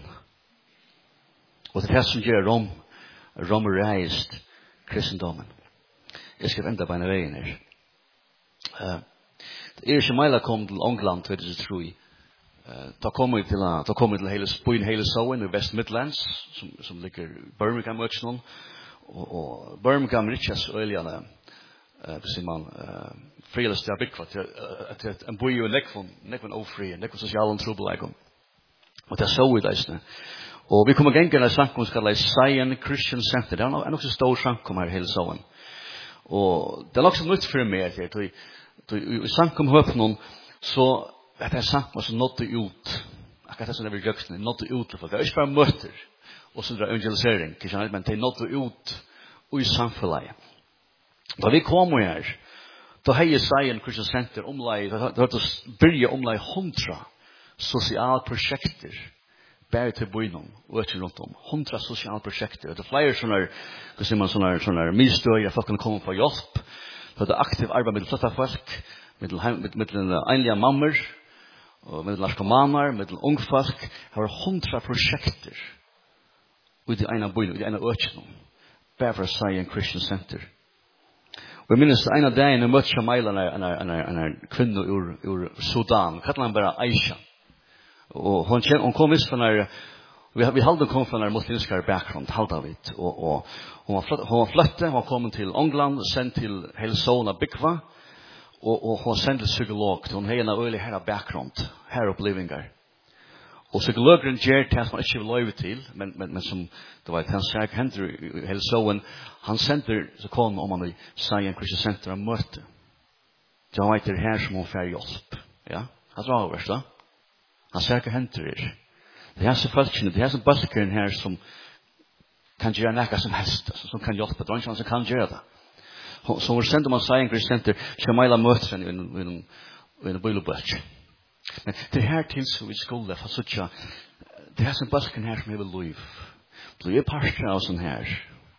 Og det er det som gjør romereist kristendommen. Jeg skal enda på en veien her. Det er ikke meila kom til England 2003. Da kom vi til hele Soen i West Midlands, som ligger Birmingham og Øksnån. Og Birmingham rikkes øyljene, sier man, frielest er bygget til en boi og nekvann ofri, nekvann sosialen trobeleggom. Og det er så i deisene. Og vi kommer gengen av sankum som kallet Zion Christian Center. Det er nok så stor sankum her i hele Soen. Og det er nok så nytt for meg her. I sankum høpnån, så er det sankum som nådde ut. Akkurat det som det blir gjøksene, nådde ut til folk. Det er ikke bare møter, og så er evangelisering, men det nådde ut i samfunnet. Da vi kom her, da heier Zion Christian Center omlai, da hørte oss byrja omlai 100 sosiale prosjekter, bare til bøynum, og ikke rundt om. 100 sosiale prosjekter. Det er flere sånne mistøyer, folk kan komme på hjelp. Det er aktiv arbeid med fletta folk, med enlige mammer, med narkomaner, med ungfolk. Det var 100 prosjekter ut i ene bøynum, ut i ene økjennom. Bare for å si en Christian Center. Og jeg minnes en av dagen jeg møtte Shamaila, en kvinne ur Sudan. Kallet han bare Aisha. Og hon kom visst från när vi hade kom från när muslimska bakgrund halda vid och hon var flyttad, hon kom till England, sen till Helsona Bikva och hon sände psykolog. Hon hade en ölig här bakgrund, här upplevelser. Och psykologen ger test man inte vill till, men som det var han sa händer i Helsona, han sände så kom om man säger en Christian Center och möte. Jag vet det här som hon får hjälp. Ja, alltså överst då. Han säger händer det. Det är så falskene, det är så baskeren här som kan göra näka som helst, som kan hjälpa, det är inte som kan göra det. Så hon sände man sig en Christian Center, Shamaila möter i en byloböck. Men det här till så vi skulle för det är så baskeren här som är liv. Blir parter av sån här.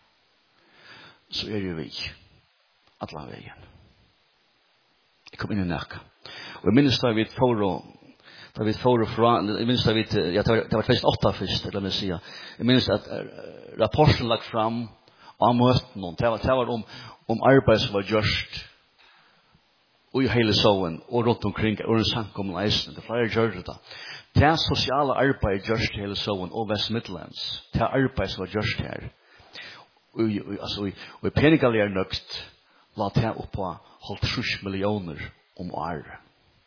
så är vi alla vägen. Jag kom in i näka. Och jag minns da vi får från, jag minns da vi, det var 2008 först, eller man säga. Jag minns att rapporten lagt fram om möten, det var om arbete som var gjort och i hela sån och runt omkring och en samkomna eisen, det flera gör det. Det sociala arbetet gjort i hela sån och West Midlands, det arbetet som var gjort här. Och i penningar nöxt, la det upp på 30 miljoner om året.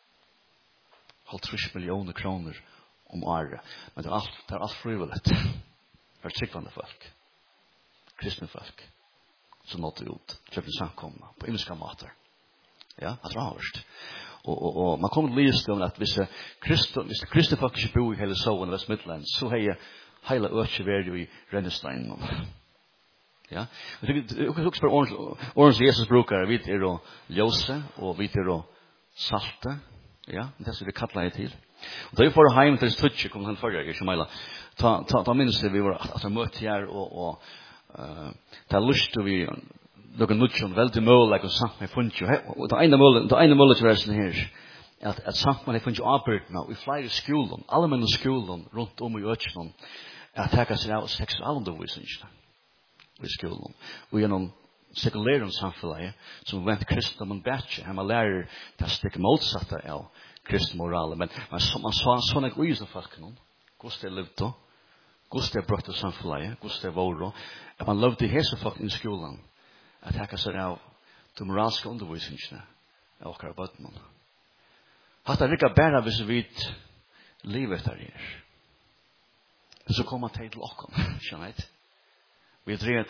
30 miljoner kronor om året. Men det är allt frivilligt. För tryggvande folk. Kristna folk. Som nådde ut. Köpte samkomna. På ymska matar. Ja, det var avvärst. Och man kommer till lyst om att hvis kristna folk ikke bo i hele sån i West Midlands, så har jeg heila øke verdi i Rennestein. Ja, jag tycker också för ordens Jesus brukar vi är då ljose och vi är då salta. Ja, det ska vi kalla det till. Och då får hem till touch kom han förra jag smila. Ta minns vi var alltså mött här och ta lust vi någon nutchen väldigt möjligt och sagt mig funnit ju och det ena möjligt versen här att sagt man funnit ju arbet nu vi fly till skolan alla män i skolan runt om i Östland att ta sig ut sexualundervisning i skolan. Och genom sekulären samhälle som vent kristendom bättre. Han lär att sticka motsatta av kristen moral. Men man sa sådana grejer för folk. Guste levde. Guste bröt samhälle. Guste vård. Att man lovde hela folk i skolan. Att hacka sig av de moraliska undervisningarna. Och karabötman. Hatta rika bära vis vid livet där. Så kommer det till åkken. Känner vi drev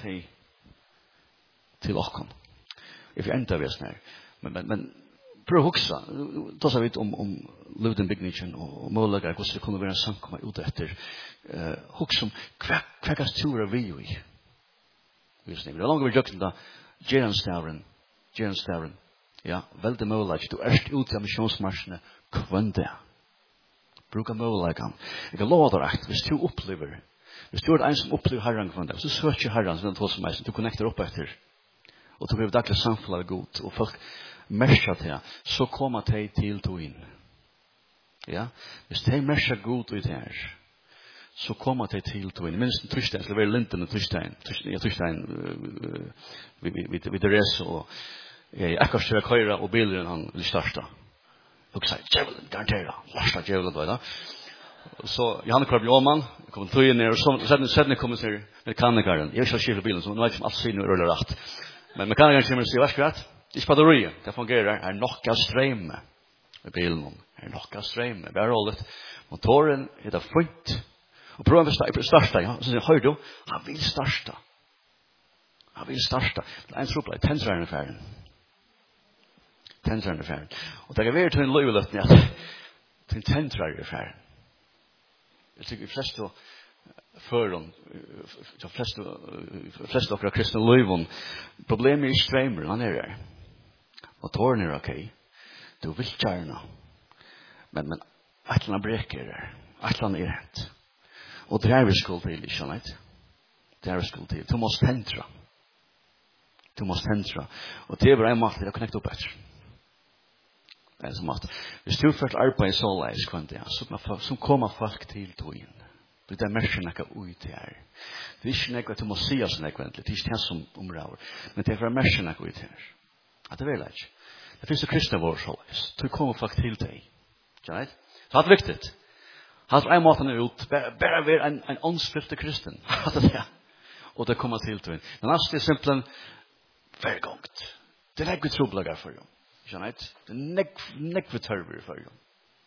till åkken. If vi ända vet när. Men pröv huxa. Då sa vi om Luden Bignition och möjliga hur det kunde vara en samkomma ut efter. Huxa om kväckas tura vi i. Just nu. Det är långt vi jökten då. Gerenstavren. Ja, väldigt möjligt. Du är ute av missionsmarscherna kvända. Bruka möjligheten. Jag kan lova dig att hvis du upplever hvis du en som upplever Herren från dig, så söker Herren som den två som du connectar upp efter. Och du behöver dagliga samfällar god. Och folk märker till så kommer de till in. Ja? Hvis de märker god i det här, så kommer de till in. Minst en trystein, så det var linten en trystein. Vid Therese och akkurat till köra och bilden han vill starta. Och säger, djävulen, garantera. Värsta djävulen då, ja. Så Johanna Korb Jåman kom till ner och sen kommer sig mekanikaren. Jag ska köra bilen så nu vet jag allt ser nu rullar rätt. Men mekanikern kommer sig vaskrat. Det batteri. Det fungerar. Är nocka ström i bilen. Är nocka ström. Bara rollet. Motoren är det fint. Och prova att starta. Ja, så hör du, han vill starta. En truppla tändrar ungefär. Och det är väl till en löjligt att till tändrar ungefär. Jag tycker de flesta av kristna löjvon problemet är strömmer, han är där. Motoren är okej. Du vill gärna. Men atlarna bräcker där. Atlarna är rätt. Och det är vi skuld till, inte sant? Det är vi skuld till. Du måste täntra. Och det är bara en mat till att connecta upp efter. Det är som mat. Hvis du først arbeider så leis kvandet, så kommer folk til togin. Det er mest nekka ui til her. Det er ikke nekka til å si oss nekka, det er ikke det som omrøver. Men det er mest nekka ui til her. At det vil jeg ikke. Det finnes jo kristne vår så leis. Så kommer folk til deg. Så det er viktig. Hatt en måte ut, bare være en åndsfyllte kristen. Og det kommer til togin. Men altså det er simpelthen vergongt. Det er ikke trobelager for dem. Det er nekve tørver for dem.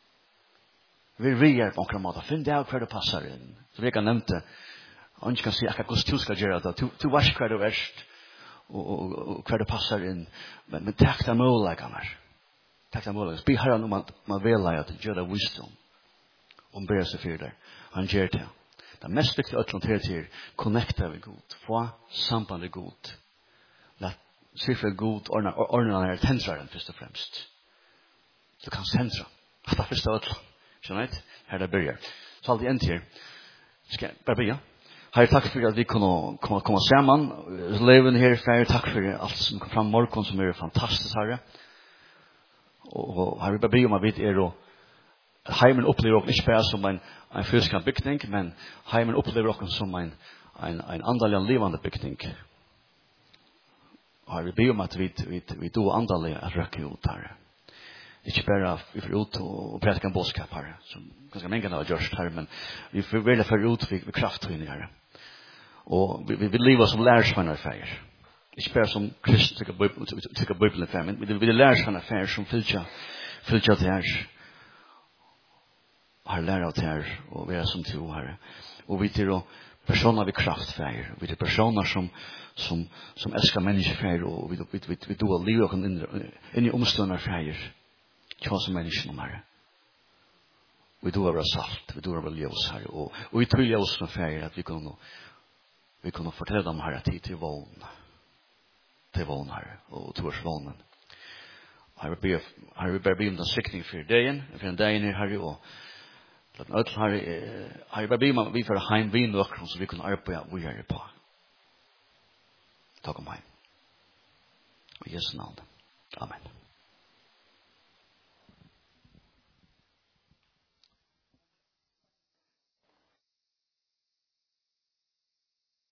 Vi er på akkurat måte. Finn det av hver det passer inn. Så vi kan nevnte, han kan si akkurat hvordan du skal gjøre det. Du var hver det verst, og hver det passer inn. Men takk det mulighetene. Be herren om at man vil at gjøre det visdom. Om ber seg for det. Han gjør det. Det mest viktige øtland til connecta vi god. Få sambandet god. Siffer god ordnar här tentraren först och främst. Du kan tentra. Att det första ötland. Skjønner du? Her det börjar. Så alltid en till. Ska jag bara börja? Herre, takk for at vi kunne komme sammen. Leven her, Herre, takk for alt som kom fram morgen som fantastisk, Herre. Og Herre, vi bare blir om at vi og heimen opplever oss ikke bare som en fysisk bygning, men heimen opplever oss som en andelig og levende bygning. Herre, vi ber om at vi do andelig at røkke ut, Herre. Ikke bare vi får ut og prædike en bådskap, Herre, som ganske mange har gjort, Herre, men vi får veldig få ut ved krafthøyning, Herre. Og vi vil leve som lærersvenner feir. Ikke bare som kristne tykker Bibelen feir, men vi vil lærersvenner feir som fylltja til her. Har lærer av til her, og være som til Herre. Og vi til personer vi kraft feir. Vi til personer som elsker mennesker feir, og vi doer livet inn i omstående feir. Kva som mennesker om Herre. Vi doer være salt, vi doer være ljøs, Herre. Og vi tror ljøs med feir at vi kunne fortelle dem Herre til vågen. Til vågen, Herre, og til vårs vågen. Herre, vi bare be om den sikning for dagen her, Herre, og at alt Herre, bare be om at vi får heim vi nøkker, så vi kunne arbeide hvor jeg på. Takk om heim. Og i Jesu navn. Amen.